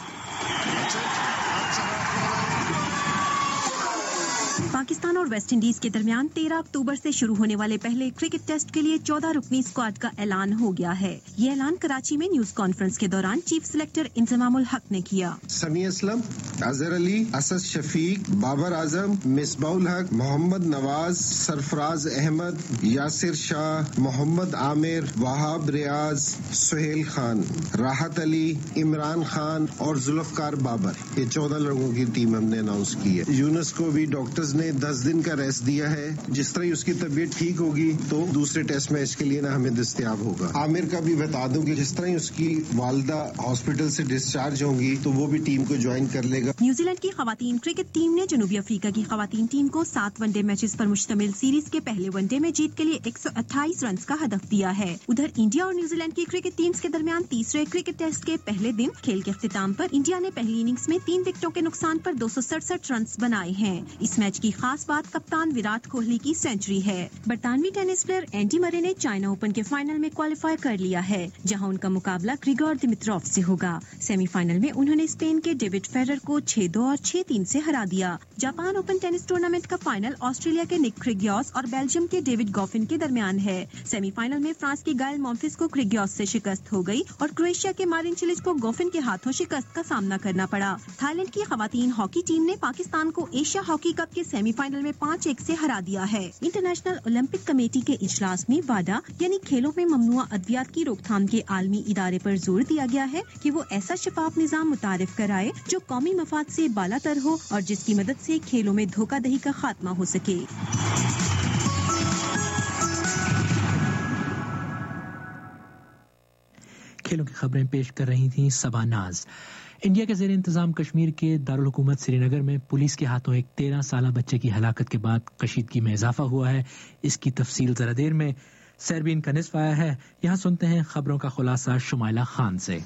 پاکستان اور ویسٹ انڈیز کے درمیان 13 اکتوبر سے شروع ہونے والے پہلے کرکٹ ٹیسٹ کے لیے 14 رکنی اسکواڈ کا اعلان ہو گیا ہے۔ یہ اعلان کراچی میں نیوز کانفرنس کے دوران چیف سلیکٹر انضمام الحق نے کیا۔ سمیع اسلم، اظہر علی، اسد شفیق، بابر اعظم، مصباح الحق، محمد نواز، سرفراز احمد، یاسر شاہ، محمد عامر، وہاب ریاض، سہیل خان، راحت علی، عمران خان اور ذوالفقار بابر، یہ 14 لوگوں کی ٹیم ہم نے اناؤنس کی ہے۔ یونس کو بھی ڈاکٹرز نے 10 دن کا ریسٹ دیا ہے، جس طرح اس کی طبیعت ٹھیک ہوگی تو دوسرے ٹیسٹ میچ کے لیے ہمیں دستیاب ہوگا۔ عامر کا بھی بتا دوں کہ جس طرح اس کی والدہ ہاسپٹل سے ڈسچارج ہوں گی تو وہ بھی ٹیم کو جوائن کر لے گا۔ نیوزی لینڈ کی خواتین کرکٹ ٹیم نے جنوبی افریقہ کی خواتین ٹیم کو 7 ون ڈے میچز پر مشتمل سیریز کے پہلے ون ڈے میں جیت کے لیے 128 رنز کا ہدف دیا ہے۔ ادھر انڈیا اور نیوزی لینڈ کی کرکٹ ٹیمز کے درمیان تیسرے کرکٹ ٹیسٹ کے پہلے دن کھیل کے اختتام پر انڈیا نے پہلی اننگز میں 3 وکٹوں کے نقصان پر 267 رنز بنائے ہیں۔ اس میچ کی خاص بات کپتان وراٹ کوہلی کی سینچری ہے۔ برطانوی ٹینس پلیئر اینڈی مرے نے چائنا اوپن کے فائنل میں کوالیفائی کر لیا ہے، جہاں ان کا مقابلہ گریگور دیمتروف سے ہوگا۔ سیمی فائنل میں انہوں نے اسپین کے ڈیوڈ فیڈرر کو 6-2 اور 6-3 سے ہرا دیا۔ جاپان اوپن ٹینس ٹورنامنٹ کا فائنل آسٹریلیا کے نک کریگیوس اور بیلجیم کے ڈیوڈ گوفن کے درمیان ہے۔ سیمی فائنل میں فرانس کی گائل مونفس کو کریگیوس سے شکست ہو گئی اور کروشیا کے مارین چلچ کو گوفن کے ہاتھوں شکست کا سامنا کرنا پڑا۔ تھائی لینڈ کی خواتین ہاکی ٹیم نے پاکستان کو ایشیا ہاکی کپ کے سیمی فائنل میں 5-1 سے ہرا دیا ہے۔ انٹرنیشنل اولمپک کمیٹی کے اجلاس میں واڈا یعنی کھیلوں میں ممنوعہ ادویات کی روک تھام کے عالمی ادارے پر زور دیا گیا ہے کہ وہ ایسا شفاف نظام متعارف کرائے جو قومی مفاد سے بالا تر ہو اور جس کی مدد سے کھیلوں میں دھوکہ دہی کا خاتمہ ہو سکے۔ کھیلوں کی خبریں پیش کر رہی تھیں صبا ناز۔ انڈیا کے زیر انتظام کشمیر کے دارالحکومت سری نگر میں پولیس کے ہاتھوں ایک 13 سالہ بچے کی ہلاکت کے بعد کشیدگی میں اضافہ ہوا ہے۔ اس کی تفصیل ذرا دیر میں سیربین کا نصف آیا ہے۔ یہاں سنتے ہیں خبروں کا خلاصہ شمائلہ خان سے۔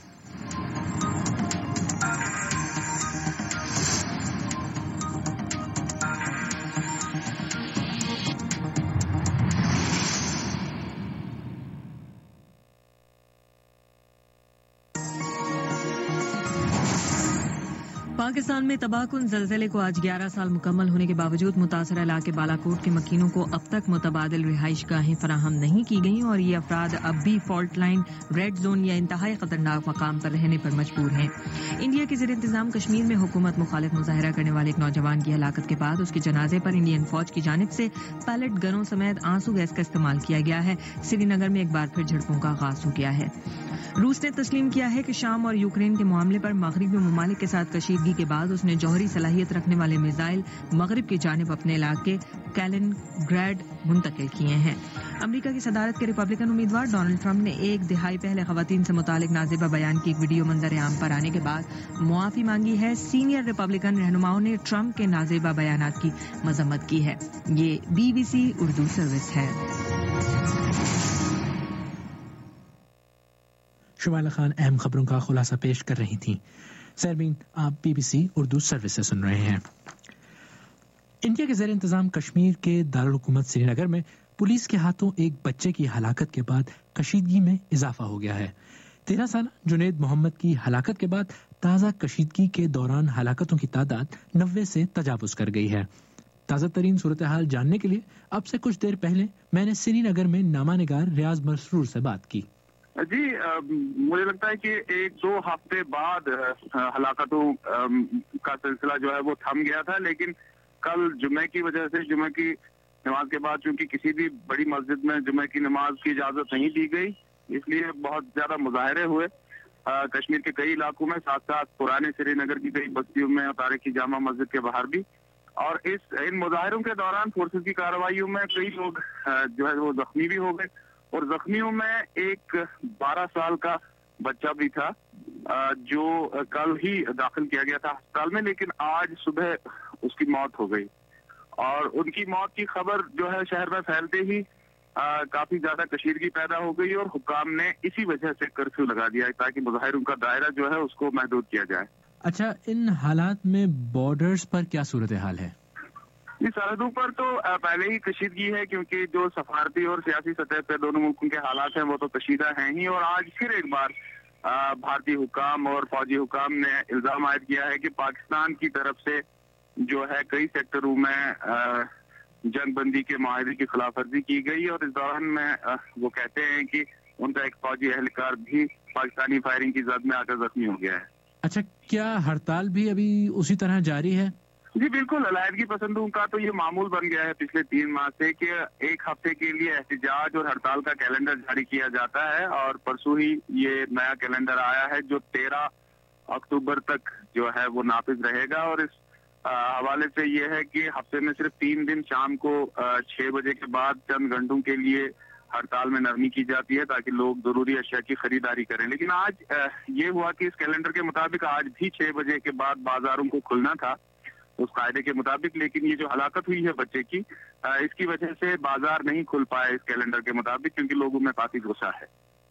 پاکستان میں تباہ کن زلزلے کو آج 11 سال مکمل ہونے کے باوجود متاثرہ علاقے بالا کوٹ کے مکینوں کو اب تک متبادل رہائش گاہیں فراہم نہیں کی گئیں اور یہ افراد اب بھی فالٹ لائن، ریڈ زون یا انتہائی خطرناک مقام پر رہنے پر مجبور ہیں۔ انڈیا کے زیر انتظام کشمیر میں حکومت مخالف مظاہرہ کرنے والے ایک نوجوان کی ہلاکت کے بعد اس کے جنازے پر انڈین فوج کی جانب سے پیلٹ گنوں سمیت آنسو گیس کا استعمال کیا گیا ہے۔ سری نگر میں ایک بار پھر جھڑپوں کا آغاز ہو گیا ہے۔ روس نے تسلیم کیا ہے کہ شام اور یوکرین کے معاملے پر مغربی ممالک کے ساتھ کشیدگی کے بعد اس نے جوہری صلاحیت رکھنے والے میزائل مغرب کی جانب اپنے علاقے کیلن گریڈ منتقل کیے ہیں۔ امریکہ کی صدارت کے ریپبلکن امیدوار ڈونلڈ ٹرمپ نے ایک دہائی پہلے خواتین سے متعلق نازیبہ بیان کی ایک ویڈیو منظر عام پر آنے کے بعد معافی مانگی ہے۔ سینئر ریپبلکن رہنماؤں نے ٹرمپ کے نازیبہ بیانات کی مذمت کی ہے۔ یہ BBC اردو سروس ہے۔ شمائلہ خان اہم خبروں کا خلاصہ پیش کر رہی تھیں۔ سامعین، آپ BBC اردو سروس سے سن رہے ہیں۔ انڈیا کے زیر انتظام کشمیر کے دارالحکومت سری نگر میں پولیس کے ہاتھوں ایک بچے کی ہلاکت کے بعد کشیدگی میں اضافہ ہو گیا ہے۔ 13 سالہ جنید محمد کی ہلاکت کے بعد تازہ کشیدگی کے دوران ہلاکتوں کی تعداد 90 سے تجاوز کر گئی ہے۔ تازہ ترین صورتحال جاننے کے لیے اب سے کچھ دیر پہلے میں نے سری نگر میں نامہ نگار ریاض مسرور سے بات کی۔ جی، مجھے لگتا ہے کہ 1-2 ہفتے بعد ہلاکتوں کا سلسلہ جو ہے وہ تھم گیا تھا، لیکن کل جمعے کی وجہ سے جمعے کی نماز کے بعد چونکہ کسی بھی بڑی مسجد میں جمعے کی نماز کی اجازت نہیں دی گئی، اس لیے بہت زیادہ مظاہرے ہوئے کشمیر کے کئی علاقوں میں، ساتھ ساتھ پرانے سری نگر کی کئی بستیوں میں اور تاریخی جامع مسجد کے باہر بھی۔ اور ان مظاہروں کے دوران فورسز کی کارروائیوں میں کئی لوگ جو ہے وہ زخمی بھی ہو گئے، اور زخمیوں میں ایک 12 سال کا بچہ بھی تھا جو کل ہی داخل کیا گیا تھا ہسپتال میں، لیکن آج صبح اس کی موت ہو گئی۔ اور ان کی موت کی خبر جو ہے شہر میں پھیلتے ہی کافی زیادہ کشیدگی پیدا ہو گئی، اور حکام نے اسی وجہ سے کرفیو لگا دیا تاکہ مظاہروں کا دائرہ جو ہے اس کو محدود کیا جائے۔ اچھا، ان حالات میں بارڈرز پر کیا صورتحال ہے؟ جی، سرحدوں پر تو پہلے ہی کشیدگی ہے، کیونکہ جو سفارتی اور سیاسی سطح پہ دونوں ملکوں کے حالات ہیں وہ تو کشیدہ ہیں ہی، اور آج پھر ایک بار بھارتی حکام اور فوجی حکام نے الزام عائد کیا ہے کہ پاکستان کی طرف سے جو ہے کئی سیکٹروں میں جنگ بندی کے معاہدے کی خلاف ورزی کی گئی، اور اس دوران میں وہ کہتے ہیں کہ ان کا ایک فوجی اہلکار بھی پاکستانی فائرنگ کی زد میں آ کر زخمی ہو گیا ہے۔ اچھا، کیا ہڑتال بھی ابھی اسی طرح جاری ہے؟ جی بالکل، علیحدگی پسندوں کا تو یہ معمول بن گیا ہے پچھلے 3 ماہ سے کہ ایک ہفتے کے لیے احتجاج اور ہڑتال کا کیلنڈر جاری کیا جاتا ہے، اور پرسوں ہی یہ نیا کیلنڈر آیا ہے جو 13 اکتوبر تک جو ہے وہ نافذ رہے گا۔ اور اس حوالے سے یہ ہے کہ ہفتے میں صرف 3 دن شام کو 6 بجے کے بعد چند گھنٹوں کے لیے ہڑتال میں نرمی کی جاتی ہے تاکہ لوگ ضروری اشیاء کی خریداری کریں، لیکن آج یہ ہوا کہ اس کیلنڈر کے مطابق آج بھی 6 بجے کے بعد بازاروں کو کھلنا تھا اس قاعدے کے مطابق، لیکن یہ جو ہلاکت ہوئی ہے بچے کی، اس کی وجہ سے بازار نہیں کھل پائے اس کیلنڈر کے مطابق، کیونکہ لوگوں میں کافی غصہ ہے۔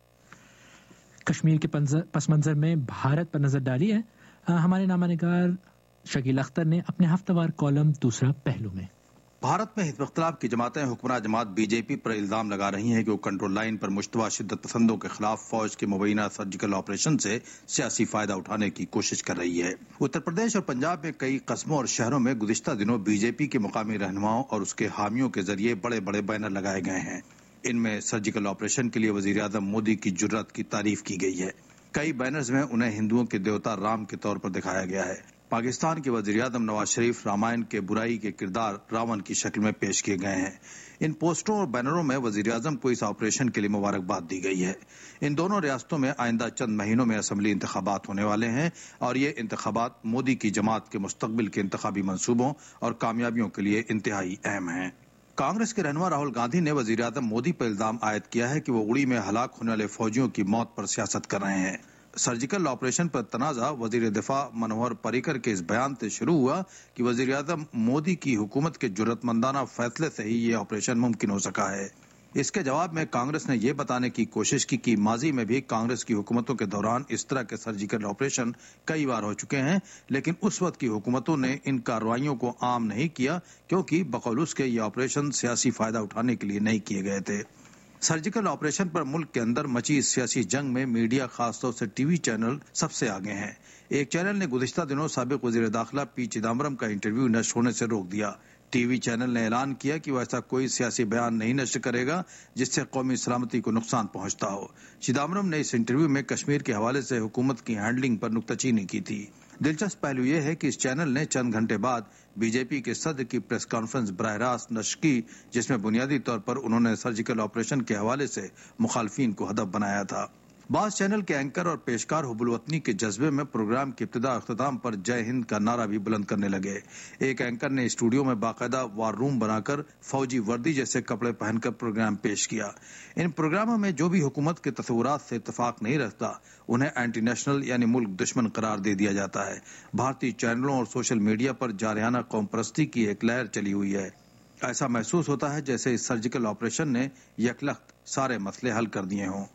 کشمیر کے پس منظر میں بھارت پر نظر ڈالی ہے ہمارے نامہ نگار شکیل اختر نے اپنے ہفتہ وار کالم دوسرا پہلو میں۔ بھارت میں حزب اختلاف کی جماعتیں حکمراں جماعت BJP پر الزام لگا رہی ہیں کہ وہ کنٹرول لائن پر مشتبہ شدت پسندوں کے خلاف فوج کے مبینہ سرجیکل آپریشن سے سیاسی فائدہ اٹھانے کی کوشش کر رہی ہے۔ اتر پردیش اور پنجاب میں کئی قصبوں اور شہروں میں گزشتہ دنوں BJP کے مقامی رہنماؤں اور اس کے حامیوں کے ذریعے بڑے بڑے بینر لگائے گئے ہیں۔ ان میں سرجیکل آپریشن کے لیے وزیر اعظم مودی کی جرات کی تعریف کی گئی ہے۔ کئی بینرز میں انہیں ہندوؤں کے دیوتا رام کے طور پر دکھایا گیا ہے۔ پاکستان کے وزیر اعظم نواز شریف رامائن کے برائی کے کردار راون کی شکل میں پیش کیے گئے ہیں۔ ان پوسٹروں اور بینروں میں وزیر اعظم کو اس آپریشن کے لیے مبارکباد دی گئی ہے۔ ان دونوں ریاستوں میں آئندہ چند مہینوں میں اسمبلی انتخابات ہونے والے ہیں، اور یہ انتخابات مودی کی جماعت کے مستقبل کے انتخابی منصوبوں اور کامیابیوں کے لیے انتہائی اہم ہیں۔ کانگریس کے رہنما راہل گاندھی نے وزیر اعظم مودی پر الزام عائد کیا ہے کہ وہ اڑی میں ہلاک ہونے والے فوجیوں کی موت پر سیاست کر رہے ہیں۔ سرجیکل آپریشن پر تنازع وزیر دفاع منوہر پاریکر کے اس بیان سے شروع ہوا کہ وزیر اعظم مودی کی حکومت کے جرات مندانہ فیصلے سے ہی یہ آپریشن ممکن ہو سکا ہے۔ اس کے جواب میں کانگریس نے یہ بتانے کی کوشش کی کہ ماضی میں بھی کانگریس کی حکومتوں کے دوران اس طرح کے سرجیکل آپریشن کئی بار ہو چکے ہیں، لیکن اس وقت کی حکومتوں نے ان کارروائیوں کو عام نہیں کیا، کیونکہ بقول اس کے یہ آپریشن سیاسی فائدہ اٹھانے کے لیے نہیں کیے گئے تھے۔ سرجیکل آپریشن پر ملک کے اندر مچی اس سیاسی جنگ میں میڈیا، خاص طور سے ٹی وی چینل سب سے آگے ہیں۔ ایک چینل نے گزشتہ دنوں سابق وزیر داخلہ پی چدمبرم کا انٹرویو نشر ہونے سے روک دیا۔ ٹی وی چینل نے اعلان کیا کہ وہ ایسا کوئی سیاسی بیان نہیں نشر کرے گا جس سے قومی سلامتی کو نقصان پہنچتا ہو۔ چدمبرم نے اس انٹرویو میں کشمیر کے حوالے سے حکومت کی ہینڈلنگ پر نکتہ چینی کی تھی۔ دلچسپ پہلو یہ ہے کہ اس چینل نے چند گھنٹے بعد BJP کے صدر کی پریس کانفرنس براہ راست نشر کی، جس میں بنیادی طور پر انہوں نے سرجیکل آپریشن کے حوالے سے مخالفین کو ہدف بنایا تھا۔ بعض چینل کے اینکر اور پیشکار حب الوطنی کے جذبے میں پروگرام کے ابتدا اختتام پر جے ہند کا نعرہ بھی بلند کرنے لگے۔ ایک اینکر نے اسٹوڈیو میں باقاعدہ وار روم بنا کر فوجی وردی جیسے کپڑے پہن کر پروگرام پیش کیا۔ ان پروگراموں میں جو بھی حکومت کے تصورات سے اتفاق نہیں رکھتا انہیں اینٹی نیشنل یعنی ملک دشمن قرار دے دیا جاتا ہے۔ بھارتی چینلوں اور سوشل میڈیا پر جارحانہ قوم پرستی کی ایک لہر چلی ہوئی ہے۔ ایسا محسوس ہوتا ہے جیسے اس سرجیکل آپریشن نے یکلخت سارے مسئلے حل کر دیے ہوں۔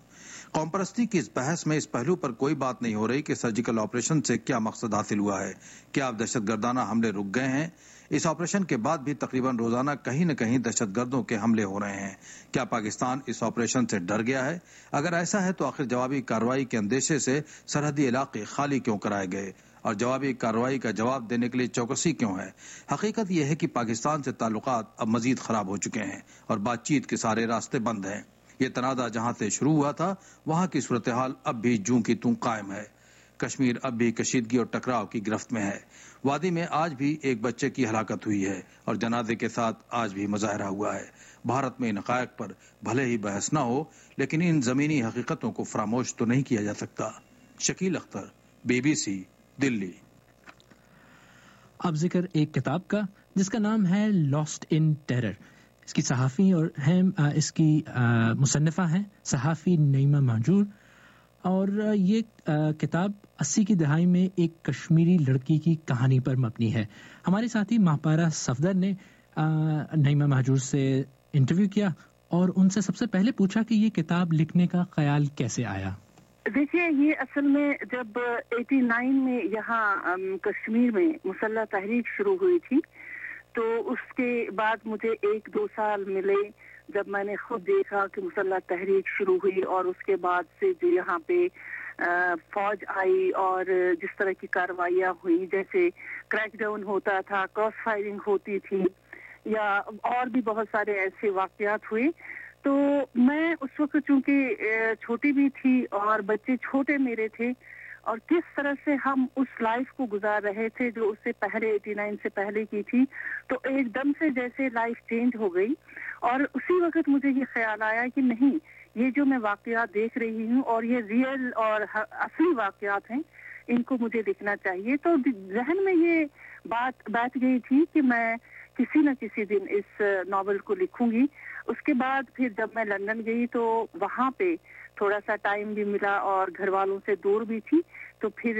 قوم پرستی کی اس بحث میں اس پہلو پر کوئی بات نہیں ہو رہی کہ سرجیکل آپریشن سے کیا مقصد حاصل ہوا ہے، کیا اب دہشت گردانہ حملے رک گئے ہیں؟ اس آپریشن کے بعد بھی تقریباً روزانہ کہیں نہ کہیں دہشت گردوں کے حملے ہو رہے ہیں. کیا پاکستان اس آپریشن سے ڈر گیا ہے؟ اگر ایسا ہے تو آخر جوابی کارروائی کے اندیشے سے سرحدی علاقے خالی کیوں کرائے گئے اور جوابی کارروائی کا جواب دینے کے لیے چوکسی کیوں ہے؟ حقیقت یہ ہے کہ پاکستان سے تعلقات اب مزید خراب ہو چکے ہیں اور بات چیت کے سارے راستے بند ہیں. یہ تنازع جہاں سے شروع ہوا تھا وہاں کی صورتحال اب بھی جوں کی توں قائم ہے. کشمیر اب بھی کشیدگی اور ٹکراؤ کی گرفت میں ہے. وادی میں آج بھی ایک بچے کی ہلاکت ہوئی ہے اور جنازے کے ساتھ آج بھی مظاہرہ ہوا ہے. بھارت میں ان حقائق پر بھلے ہی بحث نہ ہو لیکن ان زمینی حقیقتوں کو فراموش تو نہیں کیا جا سکتا. شکیل اختر، BBC، دلی. اب ذکر ایک کتاب کا جس کا نام ہے لاسٹ ان ٹیرر. اس کی صحافی اور اس کی مصنفہ ہیں صحافی نعیمہ مہجور، اور یہ کتاب 80 کی دہائی میں ایک کشمیری لڑکی کی کہانی پر مبنی ہے. ہمارے ساتھی ماہپارہ صفدر نے نعیمہ مہجور سے انٹرویو کیا اور ان سے سب سے پہلے پوچھا کہ یہ کتاب لکھنے کا خیال کیسے آیا. دیکھیے، یہ اصل میں جب 89 میں یہاں کشمیر میں مسلح تحریک شروع ہوئی تھی تو اس کے بعد مجھے 1-2 سال ملے جب میں نے خود دیکھا کہ مسلح تحریک شروع ہوئی اور اس کے بعد سے جو یہاں پہ فوج آئی اور جس طرح کی کارروائیاں ہوئی، جیسے کریک ڈاؤن ہوتا تھا، کراس فائرنگ ہوتی تھی یا اور بھی بہت سارے ایسے واقعات ہوئے. تو میں اس وقت چونکہ چھوٹی بھی تھی اور بچے چھوٹے میرے تھے اور کس طرح سے ہم اس لائف کو گزار رہے تھے جو اس سے پہلے 89 سے پہلے کی تھی، تو ایک دم سے جیسے لائف چینج ہو گئی. اور اسی وقت مجھے یہ خیال آیا کہ نہیں، یہ جو میں واقعات دیکھ رہی ہوں اور یہ ریئل اور اصلی واقعات ہیں، ان کو مجھے لکھنا چاہیے. تو ذہن میں یہ بات بیٹھ گئی تھی کہ میں کسی نہ کسی دن اس ناول کو لکھوں گی. اس کے بعد پھر جب میں لندن گئی تو وہاں پہ تھوڑا سا ٹائم بھی ملا اور گھر والوں سے دور بھی تھی، تو پھر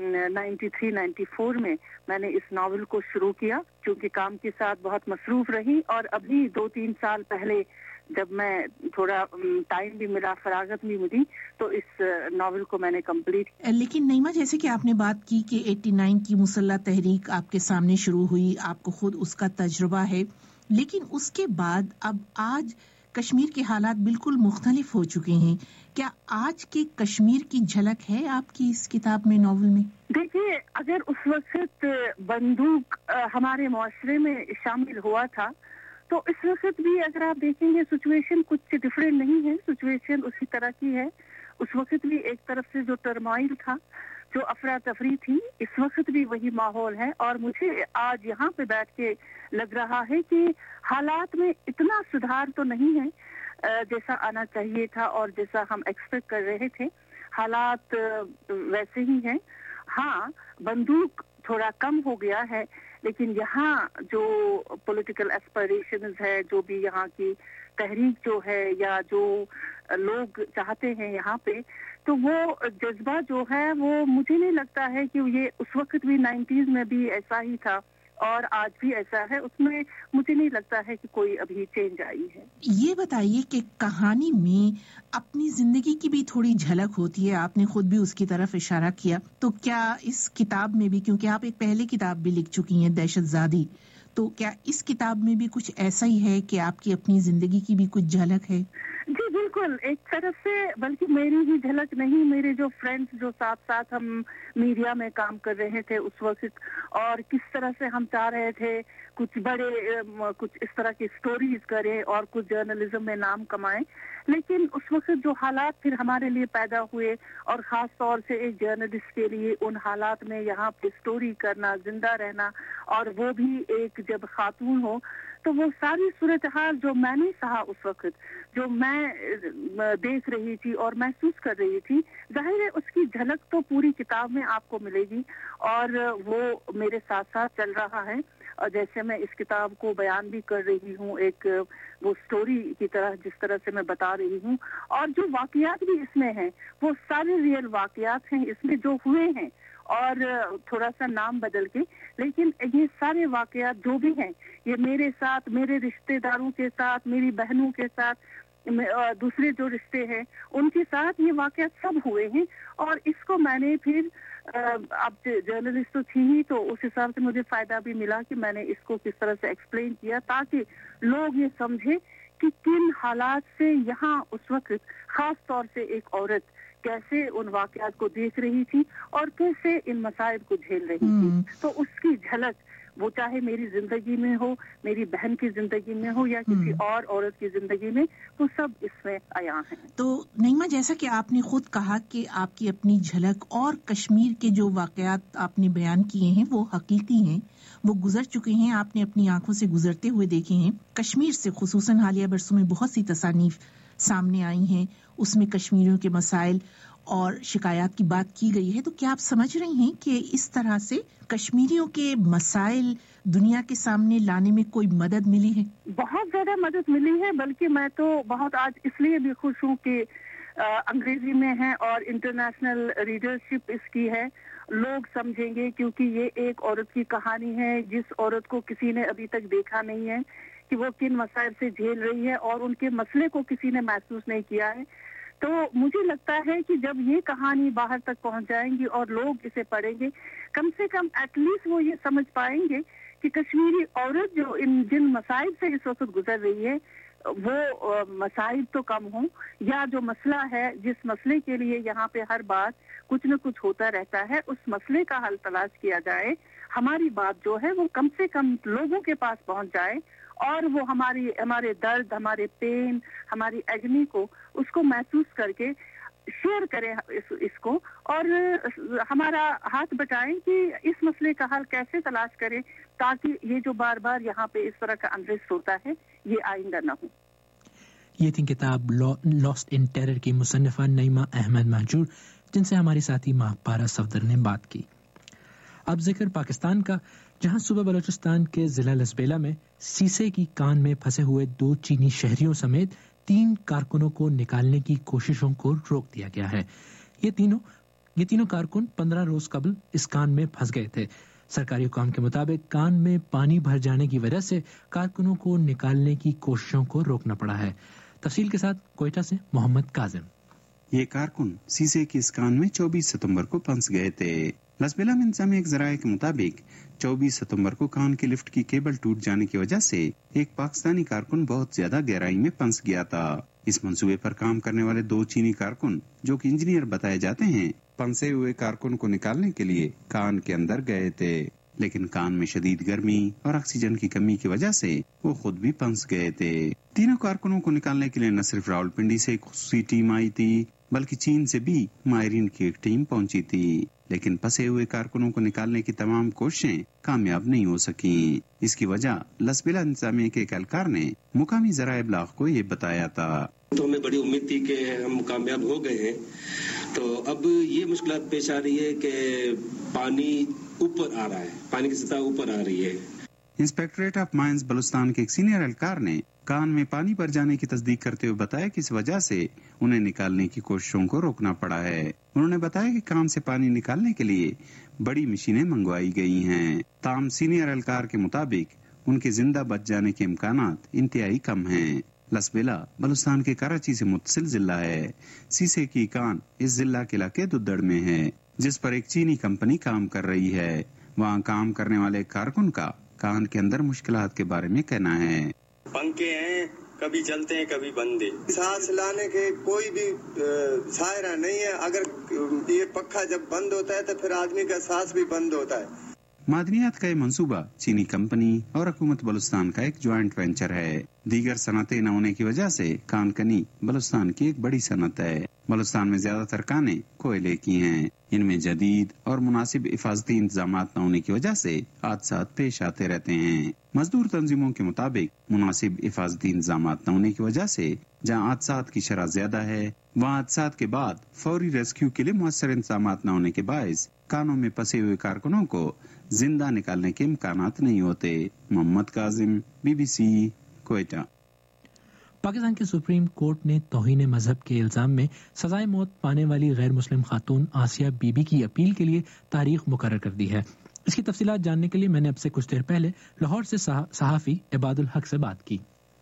93-94 میں نے اس ناول کو شروع کیا کیونکہ کام کے ساتھ بہت مصروف رہی. اور ابھی 2-3 سال پہلے جب میں تھوڑا ٹائم بھی ملا، فراغت بھی ملی، تو اس ناول کو میں نے کمپلیٹ. لیکن نعیمہ، جیسے کہ آپ نے بات کی کہ 89 کی مسلح تحریک آپ کے سامنے شروع ہوئی، آپ کو خود اس کا تجربہ ہے، لیکن اس کے بعد اب آج کشمیر کے حالات بالکل مختلف ہو چکے ہیں. کیا آج کے کشمیر کی جھلک ہے آپ کی اس کتاب میں، ناول میں؟ دیکھیے، اگر اس وقت بندوق ہمارے معاشرے میں شامل ہوا تھا تو اس وقت بھی اگر آپ دیکھیں گے سچویشن کچھ ڈفرینٹ نہیں ہے، سچویشن اسی طرح کی ہے. اس وقت بھی ایک طرف سے جو ٹرمائل تھا، جو افراتفری تھی، اس وقت بھی وہی ماحول ہے. اور مجھے آج یہاں پہ بیٹھ کے لگ رہا ہے کہ حالات میں اتنا سدھار تو نہیں ہے جیسا آنا چاہیے تھا اور جیسا ہم ایکسپیکٹ کر رہے تھے. حالات ویسے ہی ہیں. ہاں، بندوق تھوڑا کم ہو گیا ہے، لیکن یہاں جو پولیٹیکل ایسپائریشنز ہے، جو بھی یہاں کی تحریک جو ہے یا جو لوگ چاہتے ہیں یہاں پہ، تو وہ جذبہ جو ہے وہ مجھے نہیں لگتا ہے کہ یہ اس وقت بھی 90s میں بھی ایسا ہی تھا اور آج بھی ایسا ہے. اس میں مجھے نہیں لگتا ہے کہ کوئی ابھی چینج آئی ہے. یہ بتائیے کہ کہانی میں اپنی زندگی کی بھی تھوڑی جھلک ہوتی ہے، آپ نے خود بھی اس کی طرف اشارہ کیا، تو کیا اس کتاب میں بھی، کیونکہ آپ ایک پہلے کتاب بھی لکھ چکی ہیں دہشت زادی، تو کیا اس کتاب میں بھی کچھ ایسا ہی ہے کہ آپ کی اپنی زندگی کی بھی کچھ جھلک ہے؟ جی بالکل، ایک طرف سے، بلکہ میری ہی جھلک نہیں، میرے جو فرینڈز جو ساتھ ہم میڈیا میں کام کر رہے تھے اس وقت، اور کس طرح سے ہم چاہ رہے تھے کچھ اس طرح کی سٹوریز کریں اور کچھ جرنلزم میں نام کمائیں، لیکن اس وقت جو حالات پھر ہمارے لیے پیدا ہوئے اور خاص طور سے ایک جرنلسٹ کے لیے ان حالات میں یہاں پہ سٹوری کرنا، زندہ رہنا، اور وہ بھی ایک جب خاتون ہو، تو وہ ساری صورتحال جو میں نے سہا اس وقت، جو میں دیکھ رہی تھی اور محسوس کر رہی تھی، ظاہر ہے اس کی جھلک تو پوری کتاب میں آپ کو ملے گی اور وہ میرے ساتھ ساتھ چل رہا ہے. اور جیسے میں اس کتاب کو بیان بھی کر رہی ہوں ایک وہ سٹوری کی طرح، جس طرح سے میں بتا رہی ہوں، اور جو واقعات بھی اس میں ہیں وہ سارے ریئل واقعات ہیں اس میں جو ہوئے ہیں، اور تھوڑا سا نام بدل کے، لیکن یہ سارے واقعات جو بھی ہیں یہ میرے ساتھ، میرے رشتہ داروں کے ساتھ، میری بہنوں کے ساتھ، दूसरे जो रिश्ते हैं उनके साथ ये वाकयात सब हुए हैं। और इसको मैंने फिर अब जर्नलिस्ट तो थी ही, तो उस हिसाब से मुझे फायदा भी मिला कि मैंने इसको किस तरह से एक्सप्लेन किया ताकि लोग ये समझे कि किन हालात से यहाँ उस वक्त खास तौर से एक औरत कैसे उन वाकयात को देख रही थी और कैसे इन मसाइब को झेल रही थी। तो उसकी झलक वो चाहे मेरी जिंदगी में हो, मेरी बहन की जिंदगी में हो या किसी और औरत की जिंदगी में, वो सब इसमें आया है। तो नईमा, जैसा कि आपने खुद कहा कि आपकी अपनी झलक और कश्मीर के जो वाकयात आपने बयान किए हैं वो हकीकी हैं, वो गुजर चुके हैं, आपने अपनी आंखों से गुजरते हुए देखे हैं। कश्मीर से खुसूसन हालिया बरसों में बहुत सी तसानीफ सामने आई हैं, उसमें कश्मीरियों के मसाइल और शिकायत की बात की गई है। तो क्या आप समझ रही हैं कि इस तरह से कश्मीरियों के मसाइल दुनिया के सामने लाने में कोई मदद मिली है? बहुत ज्यादा मदद मिली है, बल्कि मैं तो बहुत आज इसलिए भी खुश हूँ कि अंग्रेजी में है और इंटरनेशनल रीडरशिप इसकी है। लोग समझेंगे क्योंकि ये एक औरत की कहानी है जिस औरत को किसी ने अभी तक देखा नहीं है कि वो किन मसाइल से झेल रही है और उनके मसले को किसी ने महसूस नहीं किया है। तो मुझे लगता है कि जब ये कहानी बाहर तक पहुंच जाएंगी और लोग इसे पढ़ेंगे, कम से कम एटलीस्ट वो ये समझ पाएंगे कि कश्मीरी औरत जो जिन मसाइल से इस वक्त गुजर रही है वो मसाइल तो कम हो, या जो मसला है जिस मसले के लिए यहाँ पे हर बार कुछ न कुछ होता रहता है, उस मसले का हल तलाश किया जाए। हमारी बात जो है वो कम से कम लोगों के पास पहुंच जाए और वो हमारे दर्द, हमारे पेन, हमारी एगनी को उसको महसूस करके शेयर करें इसको और हमारा हाथ बटाएं कि इस मसले का हल कैसे तलाश करें ताकि ये जो बार बार यहाँ पे इस तरह का अनरेस्ट होता है ये आइंदा न हो। ये थी किताब लॉस्ट इन टेरर की मुसन्निफा नईमा अहमद महजूर, जिनसे हमारी साथी महपारा सफदर ने बात की। अब जिक्र पाकिस्तान का, जहां सुबह बलूचिस्तान के जिला लसबेला में सीसे की कान में फंसे हुए 2 चीनी शहरियों समेत 3 कारकुनों को निकालने की कोशिशों को रोक दिया गया है। ये तीनों कारकुन 15 रोज कबल इस कान में फंस गए थे। सरकारी हुकाम के मुताबिक कान में पानी भर जाने की वजह से कारकुनों को निकालने की कोशिशों को रोकना पड़ा है। तफसील के साथ कोयटा से मोहम्मद काजिम। ये कारकुन सीसे की इस कान में 24 सितंबर को फंस गए थे। लसबेला में इंतजामिया के जराये के मुताबिक 24 सितंबर को कान की लिफ्ट की केबल टूट जाने की वजह से एक पाकिस्तानी कारकुन बहुत ज्यादा गहराई में फंस गया था। इस मंसूबे पर काम करने वाले 2 चीनी कारकुन, जो कि इंजीनियर बताए जाते हैं, फंसे हुए कारकुन को निकालने के लिए कान के अंदर गए थे, लेकिन कान में शदीद गर्मी और ऑक्सीजन की कमी की वजह से वो खुद भी फंस गए थे। तीनों कारकुनों को निकालने के लिए न सिर्फ रावलपिंडी से एक खुसूसी टीम आई थी, बल्कि चीन से भी माहिरीन की एक टीम पहुंची थी, लेकिन फंसे हुए कारकुनों को निकालने की तमाम कोशिशें कामयाब नहीं हो सकी। इसकी वजह लसबेला इंतजामिया के एक एहलकार ने मुकामी जराए इब्लाग को ये बताया था। तो हमें बड़ी उम्मीद थी कि हम कामयाब हो गए हैं, तो अब ये मुश्किल पेश आ रही है कि पानी ऊपर आ रहा है, पानी की सतह ऊपर आ रही है। इंस्पेक्टरेट ऑफ माइंस बलूचिस्तान के एक सीनियर एहलकार ने कान में पानी भर जाने की तस्दीक करते हुए बताया कि इस वजह से उन्हें निकालने की कोशिशों को रोकना पड़ा है। उन्होंने बताया कि कान से पानी निकालने के लिए बड़ी मशीनें मंगवाई गई हैं। ताम सीनियर एहलकार के मुताबिक उनके जिंदा बच जाने के इम्कानात इंतहाई कम हैं। लसबेला बलूचिस्तान के कराची से मुत्तसिल जिला है। सीसे की कान इस जिला के इलाके दुद्दड़ में है, जिस पर एक चीनी कंपनी काम कर रही है। वहाँ काम करने वाले कारकुन का कान के अंदर मुश्किलात के बारे में कहना है। पंखे हैं, कभी चलते हैं कभी बंद है, सांस लाने के कोई भी सायरा नहीं है। अगर ये पक्का जब बंद होता है तो फिर आदमी का सांस भी बंद होता है। मादनियात का ये मंसूबा चीनी कंपनी और हुकूमत बलूचिस्तान का एक ज्वाइंट वेंचर है। दीगर सनतें न होने की वजह से कानकनी बलूचिस्तान की एक बड़ी सनत है। बलूचिस्तान में ज्यादातर कानें कोयले की हैं। इनमें जदीद और मुनासिब हिफाजती इंतजाम न होने की वजह से हादसात पेश आते रहते हैं। मजदूर तंजीमों के मुताबिक मुनासिब हिफाजती इंतजाम न होने की वजह से जहाँ हादसात की शरह ज्यादा है, वहाँ हादसात के बाद फौरी रेस्क्यू के लिए मुअस्सर इंतजाम न होने के बायस कानों में फंसे हुए कारकुनों को जिंदा निकालने के इम्कानात नहीं होते। मोहम्मद काजिम, BBC, कोयटा। पाकिस्तान के सुप्रीम कोर्ट ने तौहीन मजहब के इल्जाम में सजाए मौत पाने वाली गैर मुस्लिम खातून आसिया बीबी की अपील के लिए तारीख मुकर्रर कर दी है। इसकी तफसीलात जानने के लिए मैंने अब से कुछ देर पहले लाहौर से सहाफी इबादुल हक से बात की।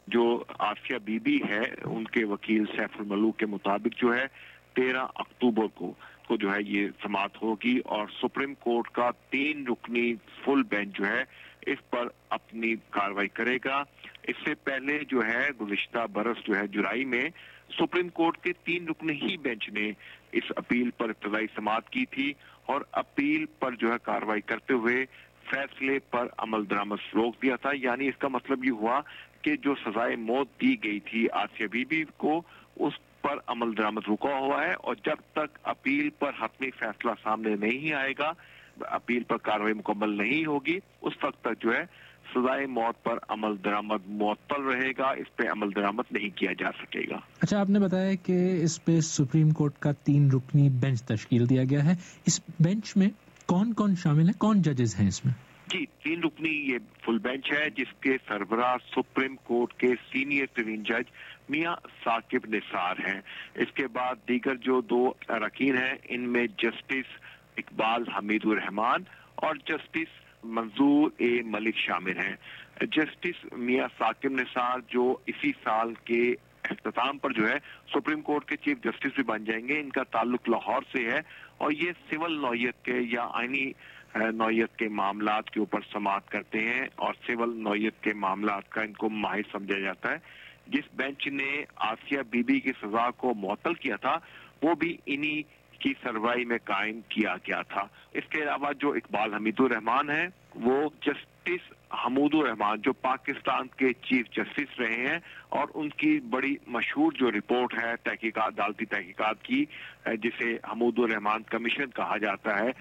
जो आसिया बीबी है उनके वकील सैफ मलूक के मुताबिक जो है 13 अक्टूबर को जो है ये समाअत होगी और सुप्रीम कोर्ट का 3 रुकनी फुल बेंच जो है इस पर अपनी कार्रवाई करेगा। इससे पहले जो है गुज़िश्ता बरस जो है जुलाई में सुप्रीम कोर्ट के 3 रुकनी ही बेंच ने इस अपील पर इब्तदाई समाअत की थी और अपील पर जो है कार्रवाई करते हुए फैसले पर अमल दरामद रोक दिया था। यानी इसका मतलब ये हुआ कि जो सजाए मौत दी गई थी आसिया बीबी को उस पर अमल दरामद रुका हुआ है और जब तक अपील पर हतमी फैसला सामने नहीं आएगा, अपील पर कार्रवाई मुकम्मल नहीं होगी, उस वक्त तक जो है सजाए मौत पर अमल दरामद मुअत्तल रहेगा, इस पे अमल दरामद नहीं किया जा सकेगा। अच्छा, आपने बताया कि इस पे सुप्रीम कोर्ट का 3 रुकनी बेंच तश्कील दिया गया है। इस बेंच में कौन कौन शामिल है, कौन जजेस हैं इसमें? जी, 3 रुकनी ये फुल बेंच है जिसके सरबराह सुप्रीम कोर्ट के सीनियर तरीन जज मियां साकिब निसार हैं। इसके बाद दीगर जो 2 अरकान हैं इनमें जस्टिस इकबाल हमीदुर रहमान और जस्टिस मंजूर ए मलिक शामिल हैं। जस्टिस मियां साकिब निसार जो इसी साल के इख्तिताम पर जो है सुप्रीम कोर्ट के चीफ जस्टिस भी बन जाएंगे। इनका ताल्लुक लाहौर से है और ये सिविल नौयत के या आईनी नौयत के मामलात के ऊपर समाअत करते हैं और सिविल नौयत के मामलात का इनको माहिर समझा जाता है। जिस बेंच ने आसिया बीबी की सजा को मुअत्तल किया था वो भी इन्हीं की सरवाई में कायम किया गया था। इसके अलावा जो इकबाल हमीदुर रहमान है वो जस्टिस हमूदुर रहमान जो पाकिस्तान के चीफ जस्टिस रहे हैं और उनकी बड़ी मशहूर जो रिपोर्ट है तहकीकात, अदालती तहकीकात की जिसे हमूदुर रहमान कमीशन कहा जाता है,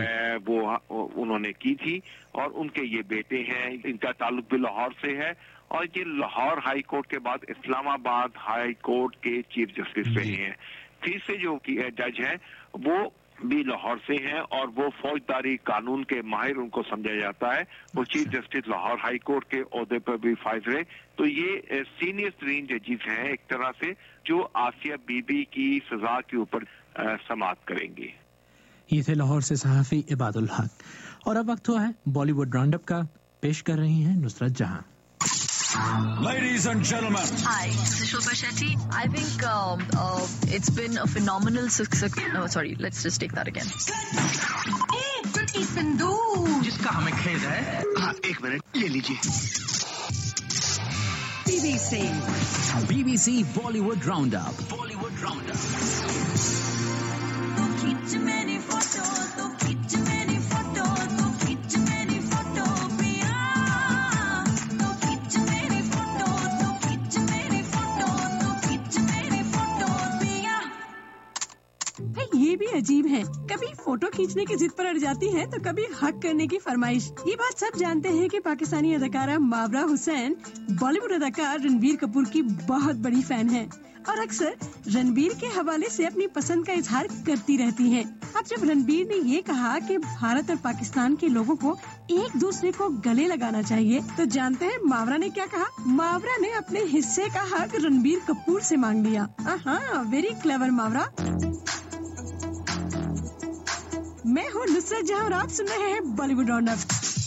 वो उन्होंने की थी और उनके ये बेटे हैं। इनका ताल्लुक भी लाहौर से है और ये लाहौर हाई कोर्ट के बाद इस्लामाबाद हाई कोर्ट के चीफ जस्टिस रहे हैं। तीसरे जो जज हैं वो भी लाहौर से हैं और वो फौजदारी कानून के माहिर उनको समझा जाता है। वो chief justice Lahore high court के ओहदे पर भी फाइज रहे। तो ये सीनियर तरीन जजेस हैं एक तरह से जो आसिया बीबी की सजा के ऊपर समाअत करेंगे। ये थे लाहौर से सहाफी इबादुल हक। और अब वक्त हुआ है बॉलीवुड राउंडअप का। पेश कर रही हैं नुसरत जहां। Ladies and gentlemen. Hi, this is Shilpa Shetty. I think it's been a phenomenal success. No, sorry, let's just take that again. कुटी सिंधु जिसका हमें खेद है। हाँ, 1 मिनट ले लीजिए। BBC Bollywood Roundup. Bollywood Roundup. खींच मेरी फोटो तो खींच मेरी फोटो तो खींच मेरी फोटो ये भी अजीब है, कभी फोटो खींचने की जिद पर अड़ जाती है तो कभी हक करने की फरमाइश। ये बात सब जानते हैं कि पाकिस्तानी अदाकारा मावरा हुसैन बॉलीवुड अदाकार रणबीर कपूर की बहुत बड़ी फैन है और अक्सर रणबीर के हवाले से अपनी पसंद का इजहार करती रहती हैं। अब जब रणबीर ने ये कहा कि भारत और पाकिस्तान के लोगों को एक दूसरे को गले लगाना चाहिए तो जानते हैं मावरा ने क्या कहा? मावरा ने अपने हिस्से का हक रणबीर कपूर से मांग लिया। Very clever Mawra. मैं हूँ नुसरत जहां और आप सुन रहे हैं बॉलीवुड राउंडअप।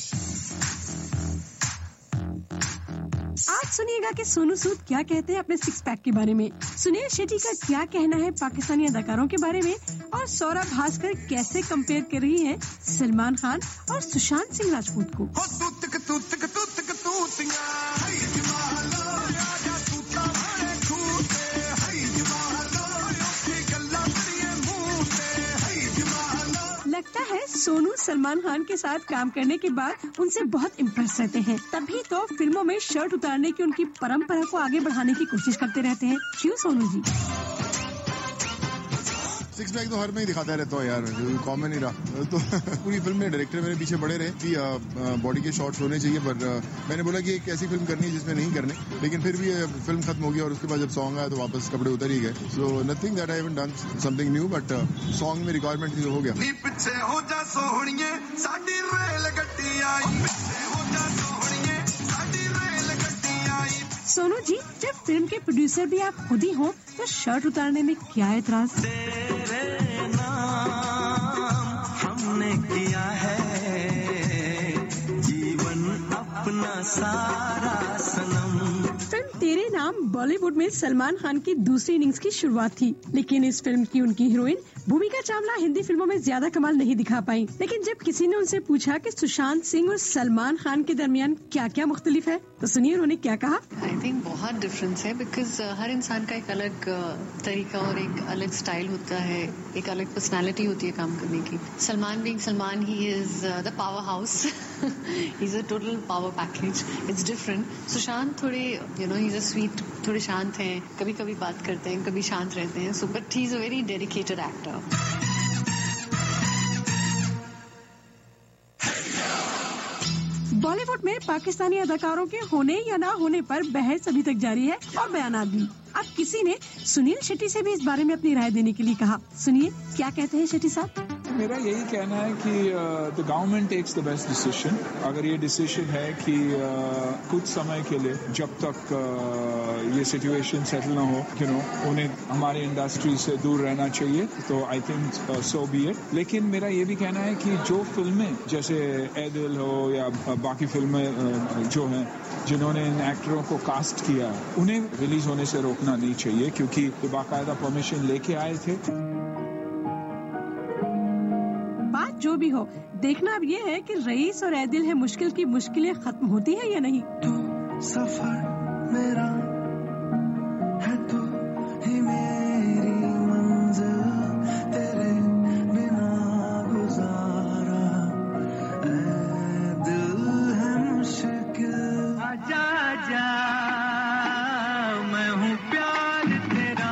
आज सुनिएगा कि सोनू सूद क्या कहते हैं अपने 6 पैक के बारे में, सुनील शेट्टी का क्या कहना है पाकिस्तानी अदाकारों के बारे में और सौरभ भास्कर कैसे कंपेयर कर रही है सलमान खान और सुशांत सिंह राजपूत को। लगता है सोनू सलमान खान के साथ काम करने के बाद उनसे बहुत इम्प्रेस रहते हैं, तभी तो फिल्मों में शर्ट उतारने की उनकी परंपरा को आगे बढ़ाने की कोशिश करते रहते हैं। क्यों सोनू जी? 6 पैक तो हर में ही दिखाता रहता हूँ यार, कॉमन ही रहा। तो पूरी फिल्म में डायरेक्टर मेरे पीछे पड़े रहे कि बॉडी के शॉट्स होने चाहिए, पर मैंने बोला कि एक ऐसी फिल्म करनी है जिसमें नहीं करने, लेकिन फिर भी फिल्म खत्म हो गई और उसके बाद जब सॉन्ग आया तो वापस कपड़े उतर ही गए। So nothing that I haven't done something new, but song में रिक्वायरमेंट थी तो हो गया। सोनू जी, जब फिल्म के प्रोड्यूसर भी आप खुद ही हो तो शर्ट उतारने में क्या एतराज? तेरे नाम हमने किया है जीवन अपना सारा सनम। फिल्म तेरे नाम बॉलीवुड में सलमान खान की दूसरी इनिंग्स की शुरुआत थी, लेकिन इस फिल्म की उनकी हीरोइन भूमिका चावला हिंदी फिल्मों में ज्यादा कमाल नहीं दिखा पाई। लेकिन जब किसी ने उनसे पूछा कि सुशांत सिंह और सलमान खान के दरमियान क्या क्या मुख्तलिफ है, तो सुनिए उन्होंने क्या कहा। आई थिंक बहुत डिफरेंस है, बिकॉज हर इंसान का एक अलग तरीका और एक अलग स्टाइल होता है, एक अलग पर्सनालिटी होती है काम करने की। Salman being Salman, he is the power house, he is a total power package, it's different. Sushant थोड़े ही इज अ स्वीट, थोड़े शांत हैं, कभी कभी बात करते हैं, कभी शांत रहते हैं, so but he is a very dedicated actor. Bollywood में पाकिस्तानी अदाकारों के होने या ना होने पर बहस अभी तक जारी है और बयानात भी। अब किसी ने सुनील शेट्टी से भी इस बारे में अपनी राय देने के लिए कहा। सुनिए क्या कहते हैं शेट्टी साहब। मेरा यही कहना है कि the government takes the best decision. अगर ये डिसीजन है कि कुछ समय के लिए जब तक ये सिचुएशन सेटल ना हो, उन्हें हमारे इंडस्ट्री से दूर रहना चाहिए, तो I think so be it. लेकिन मेरा ये भी कहना है कि जो फिल्में जैसे ए दिल हो या बाकी फिल्में जो हैं जिन्होंने इन एक्टरों को कास्ट किया, उन्हें रिलीज होने से रोकना नहीं चाहिए, क्योंकि ये बाकायदा परमिशन लेके आए थे। बात जो भी हो, देखना अब ये है कि रईस और ए दिल है मुश्किल की मुश्किलें खत्म होती हैं या नहीं। तू सफर मेरा है, तू ही मेरी मंजिल, तेरे बिना गुजारा ए दिल है मुश्किल। आजा आजा मैं हूँ प्यार तेरा,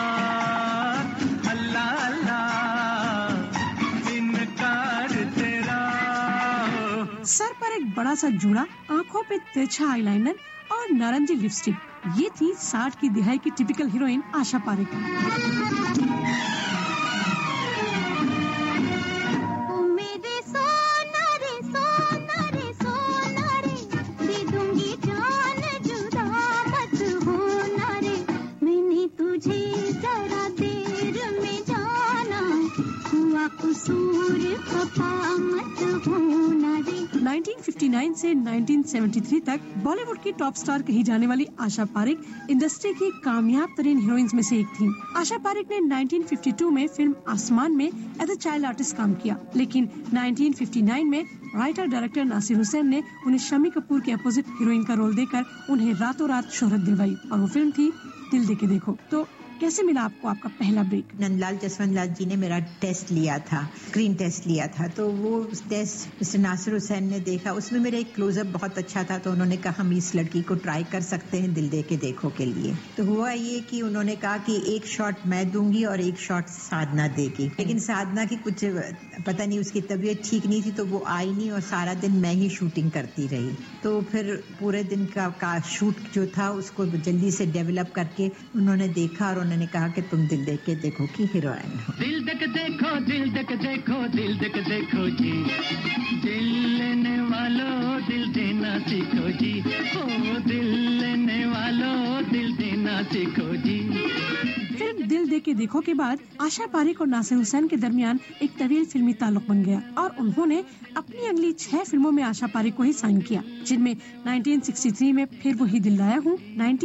अल्लाह अल्लाह इनकार तेरा। सर पर एक बड़ा सा जूड़ा, आंखों पे तिरछा आईलाइनर और नारंगी लिपस्टिक, ये थी 60 की दिहाई की टिपिकल हीरोइन आशा पारेख। कसूर खफा मत होना रे। 1959 से 1973 तक बॉलीवुड की टॉप स्टार कही जाने वाली आशा पारेख इंडस्ट्री की कामयाब तरीन हीरोइंस में से एक थी। आशा पारेख ने 1952 में फिल्म आसमान में एज अ चाइल्ड आर्टिस्ट काम किया, लेकिन 1959 में राइटर डायरेक्टर नासिर हुसैन ने उन्हें शम्मी कपूर के अपोजिट हीरोइन का रोल देकर उन्हें रातों रात शोहरत दिलवाई, और वो फिल्म थी दिल दे के देखो। तो कैसे मिला आपको आपका पहला ब्रेक? नंदलाल जसवंत लाल जी ने मेरा टेस्ट लिया था, स्क्रीन टेस्ट लिया था, तो वो टेस्ट मिस्टर नासिर हुसैन ने देखा, उसमें मेरा एक क्लोजअप बहुत अच्छा था, तो उन्होंने कहा हम इस लड़की को ट्राई कर सकते हैं दिल दे के देखो के लिए। तो हुआ ये कि उन्होंने कहा कि एक शॉट मैं दूंगी और एक शॉट साधना देगी, लेकिन साधना की कुछ पता नहीं, उसकी तबीयत ठीक नहीं थी, तो वो आई नहीं और सारा दिन मैं ही शूटिंग करती रही। तो फिर पूरे दिन का शूट जो था उसको जल्दी से डेवलप करके उन्होंने देखा और उन्होंने कहा कि तुम दिल देख के देखो की हीरोइन हो। दिल देख देखो, दिल देख देखो, दिल देख देखो जी, दिल लेने वालों दिल देना सीखो जी, ओ दिल लेने वालों दिल देना सीखो जी। फिल्म दिल दे के देखो के बाद आशा पारेख और नासिर हुसैन के दरमियान एक तवील फिल्मी ताल्लुक बन गया और उन्होंने अपनी अगली 6 फिल्मों में आशा पारेख को ही साइन किया, जिनमें 1963 में फिर वही दिल लाया हूँ,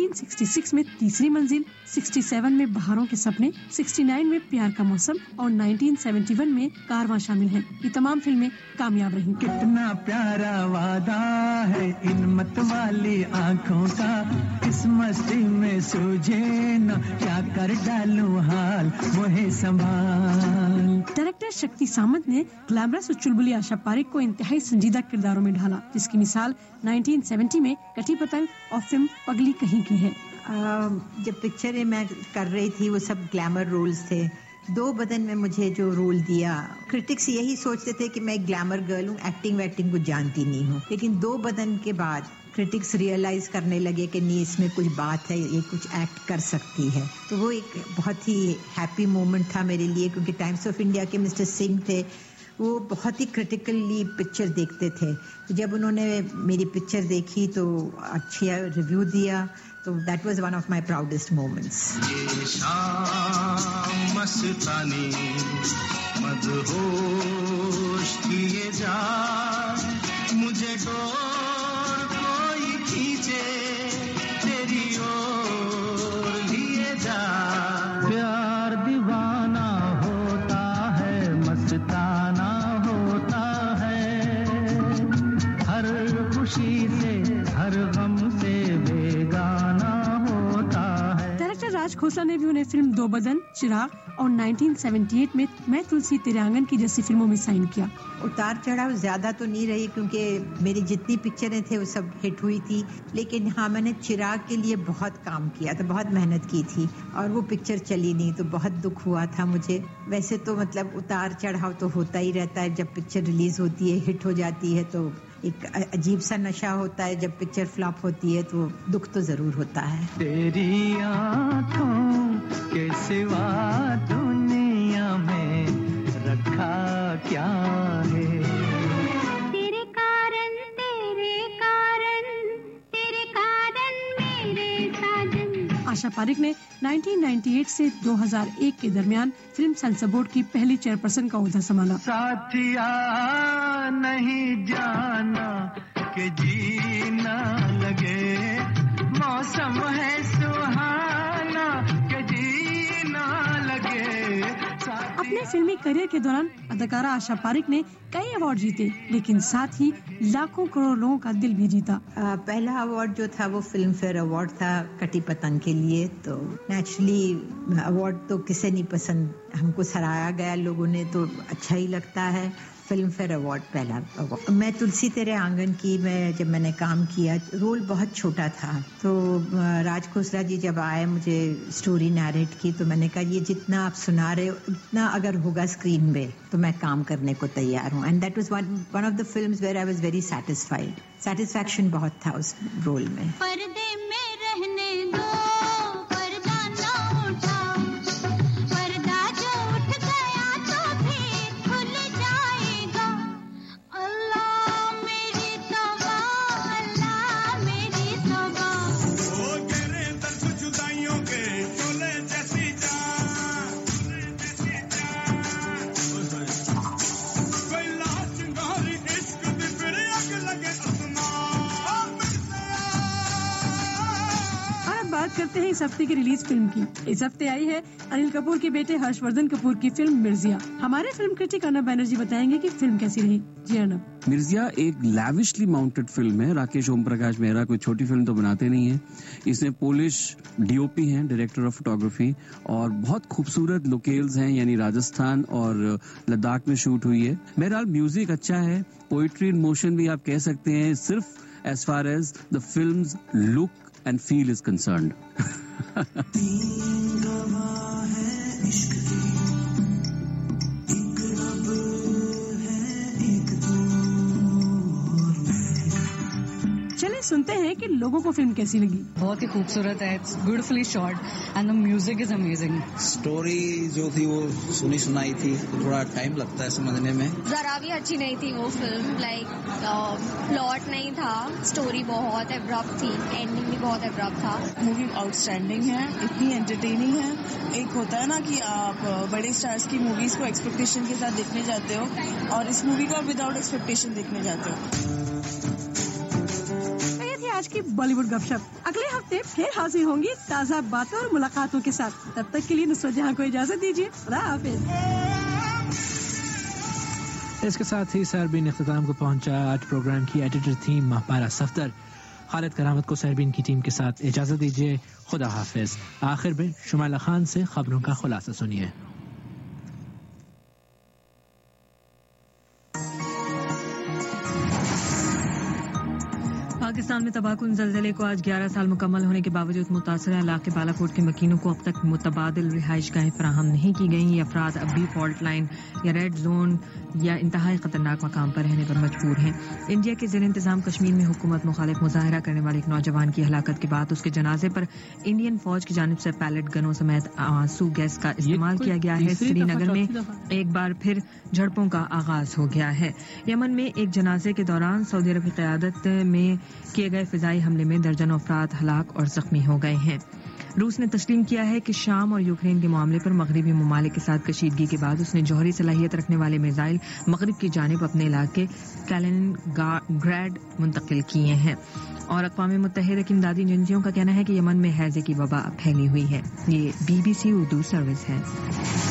1966 में तीसरी मंजिल, 67 में बहारों के सपने, 69 में प्यार का मौसम और 1971 में कारवां शामिल हैं। ये तमाम फिल्में कामयाब रहीं। कितना प्यारा वादा है इन मत वाली आँखों का, इस मस्ती में सूझे न क्या कर डालूं हाल मोहे संभाल। डायरेक्टर शक्ति सामंत ने ग्लैमरस और चुलबुली आशा पारेख को इंतहाई संजीदा किरदारों में ढाला, जिसकी मिसाल 1970 में कटी पतंग और फिल्म पगली कहीं की है। जब पिक्चरें मैं कर रही थी वो सब ग्लैमर रोल्स थे। 2 बदन में मुझे जो रोल दिया, क्रिटिक्स यही सोचते थे कि मैं ग्लैमर गर्ल हूँ, एक्टिंग वैक्टिंग को जानती नहीं हूँ, लेकिन 2 बदन के बाद क्रिटिक्स रियलाइज करने लगे कि नहीं इसमें कुछ बात है, ये कुछ एक्ट कर सकती है। तो वो एक बहुत ही हैप्पी मोमेंट था मेरे लिए, क्योंकि टाइम्स ऑफ इंडिया के मिस्टर सिंह थे, वो बहुत ही क्रिटिकली पिक्चर देखते थे। तो जब उन्होंने मेरी पिक्चर देखी तो अच्छा रिव्यू दिया, तो that was one of my proudest moments. ये शाम मस्तानी मदहोश किए जा, मुझे डोर हर गम से बेगाना होता है। डायरेक्टर राज खोसला ने भी उन्हें फिल्म दो बदन, चिराग और 1978 में मैं तुलसी तेरे आंगन की जैसी फिल्मों में साइन किया। उतार चढ़ाव ज्यादा तो नहीं रही क्योंकि मेरी जितनी पिक्चरें थे वो सब हिट हुई थी, लेकिन हाँ मैंने चिराग के लिए बहुत काम किया था, बहुत मेहनत की थी और वो पिक्चर चली नहीं तो बहुत दुख हुआ था मुझे। वैसे तो मतलब उतार चढ़ाव तो होता ही रहता है, जब पिक्चर रिलीज होती है हिट हो जाती है तो एक अजीब सा नशा होता है, जब पिक्चर फ्लॉप होती है तो दुख तो जरूर होता है। तेरी आँखों के सिवा दुनिया में रखा क्या है। तेरे कारण मेरे साजन। आशा पारिक ने 1998 से 2001 के दरमियान फिल्म सेंसर बोर्ड की पहली चेयरपर्सन का ओहदा संभाला। साथिया नहीं जाना कि जीना लगे, मौसम है सुहाना कि जीना लगे। अपने फिल्मी करियर के दौरान अदाकारा आशा पारिक ने कई अवार्ड जीते, लेकिन साथ ही लाखों करोड़ लोगों का दिल भी जीता। पहला अवार्ड जो था वो फिल्म फेयर अवार्ड था कटी पतंग के लिए, तो नेचुरली अवार्ड तो किसे नहीं पसंद, हमको सराहा गया लोगों ने तो अच्छा ही लगता है। फिल्म फेयर अवार्ड पहला अवार्ड। मैं तुलसी तेरे आंगन की जब मैंने काम किया, रोल बहुत छोटा था, तो राज खोसला जी जब आए मुझे स्टोरी नैरेट की तो मैंने कहा ये जितना आप सुना रहे हो उतना अगर होगा स्क्रीन पे तो मैं काम करने को तैयार हूँ। And that was one of the films where I was very satisfied. Satisfaction बहुत था उस रोल में। पर्दे में रहने दो, पर्दा ना उठाओ, पर्दा जो उठ गया तो फिर खुल जाएगा। अल्लाह मेरी तौबा, अल्लाह मेरी तौबा। ओ तेरे दर्द जुदाइयों के शोले जैसी जान, कोई लाश चिंगारी इश्क दी फिर अग लगे बात करते हैं इस हफ्ते की रिलीज फिल्म की। इस हफ्ते आई है अनिल कपूर के बेटे हर्षवर्धन कपूर की फिल्म मिर्जिया। हमारे फिल्म क्रिटिक अर्नब बैनर्जी बताएंगे कि फिल्म कैसी रही। जी अर्नब। मिर्जिया एक लैविशली माउंटेड फिल्म है। राकेश ओम प्रकाश मेहरा कोई छोटी फिल्म तो बनाते नहीं है। इसमें पोलिश डीओपी हैं, डायरेक्टर ऑफ फोटोग्राफी, और बहुत खूबसूरत लोकेल्स हैं, यानी राजस्थान और लद्दाख में शूट हुई है। बहरहाल म्यूजिक अच्छा है, पोइट्री इन मोशन भी आप कह सकते हैं, सिर्फ as far as the films look and feel is concerned. चलिए सुनते हैं कि लोगों को फिल्म कैसी लगी। बहुत ही खूबसूरत है, it's beautifully shot and the music is amazing. Story जो थी वो सुनी सुनाई थी, थोड़ा टाइम लगता है समझने में। जरा भी अच्छी नहीं थी वो फिल्म, लाइक प्लॉट नहीं था, स्टोरी बहुत एब्रप्ट थी, एंडिंग भी बहुत एब्रप्ट था। मूवी आउटस्टैंडिंग है, इतनी एंटरटेनिंग है। एक होता है ना कि आप बड़े स्टार्स की मूवीज को एक्सपेक्टेशन के साथ देखने जाते हो और इस मूवी को विदाउट एक्सपेक्टेशन देखने जाते हो। आज की बॉलीवुड गपशप अगले हफ्ते फिर हाजिर होंगी ताज़ा बातों और मुलाकातों के साथ। तब तक के लिए नुसरत जहां को इजाजत दीजिए। खुदा हाफिज। इसके साथ ही सरबीन इख्तिताम को पहुंचा। आज प्रोग्राम की एडिटर थी महपारा सफदर। खालिद करामत को सरबीन की टीम के साथ इजाजत दीजिए। खुदा हाफिज। आखिर में शुमाइला खान से खबरों का खुलासा सुनिए। पाकिस्तान में तबाहकुन ज़लज़ले को आज 11 साल मुकम्मल होने के बावजूद मुतासरा इलाके बालाकोट के मकीनों को अब तक मुतबादिल रिहाइश गाहें फराहम नहीं की गई। ये अफराद अब भी फॉल्ट लाइन या रेड जोन या इंतहाई खतरनाक मकाम पर रहने पर मजबूर हैं। इंडिया के ज़ेर इंतज़ाम कश्मीर में हुकूमत मुखालिफ मुजाहरा करने वाले एक नौजवान की हलाकत के बाद उसके जनाजे पर इंडियन फौज की जानिब से पैलेट गनों समेत आंसू गैस का इस्तेमाल किया गया है। श्रीनगर में एक बार फिर झड़पों का आगाज हो गया है। यमन में एक जनाजे के दौरान सऊदी अरब की क़यादत में किए गए फिजाई हमले में दर्जनों अफराद हलाक और जख्मी हो गए हैं। रूस ने तस्लीम किया है कि शाम और यूक्रेन के मामले पर मगरबी ममालिक के साथ कशीदगी के बाद उसने जौहरी सलाहियत रखने वाले मिसाइल मगरब की जानिब अपने इलाके कैलिनिंग्राड मुंतकिल किए हैं। और अक़वाम मुत्तहिदा की इमदादी एजेंसियों का कहना है कि यमन में हैजे की वबा फैली हुई है। ये BBC उर्दू सर्विस है।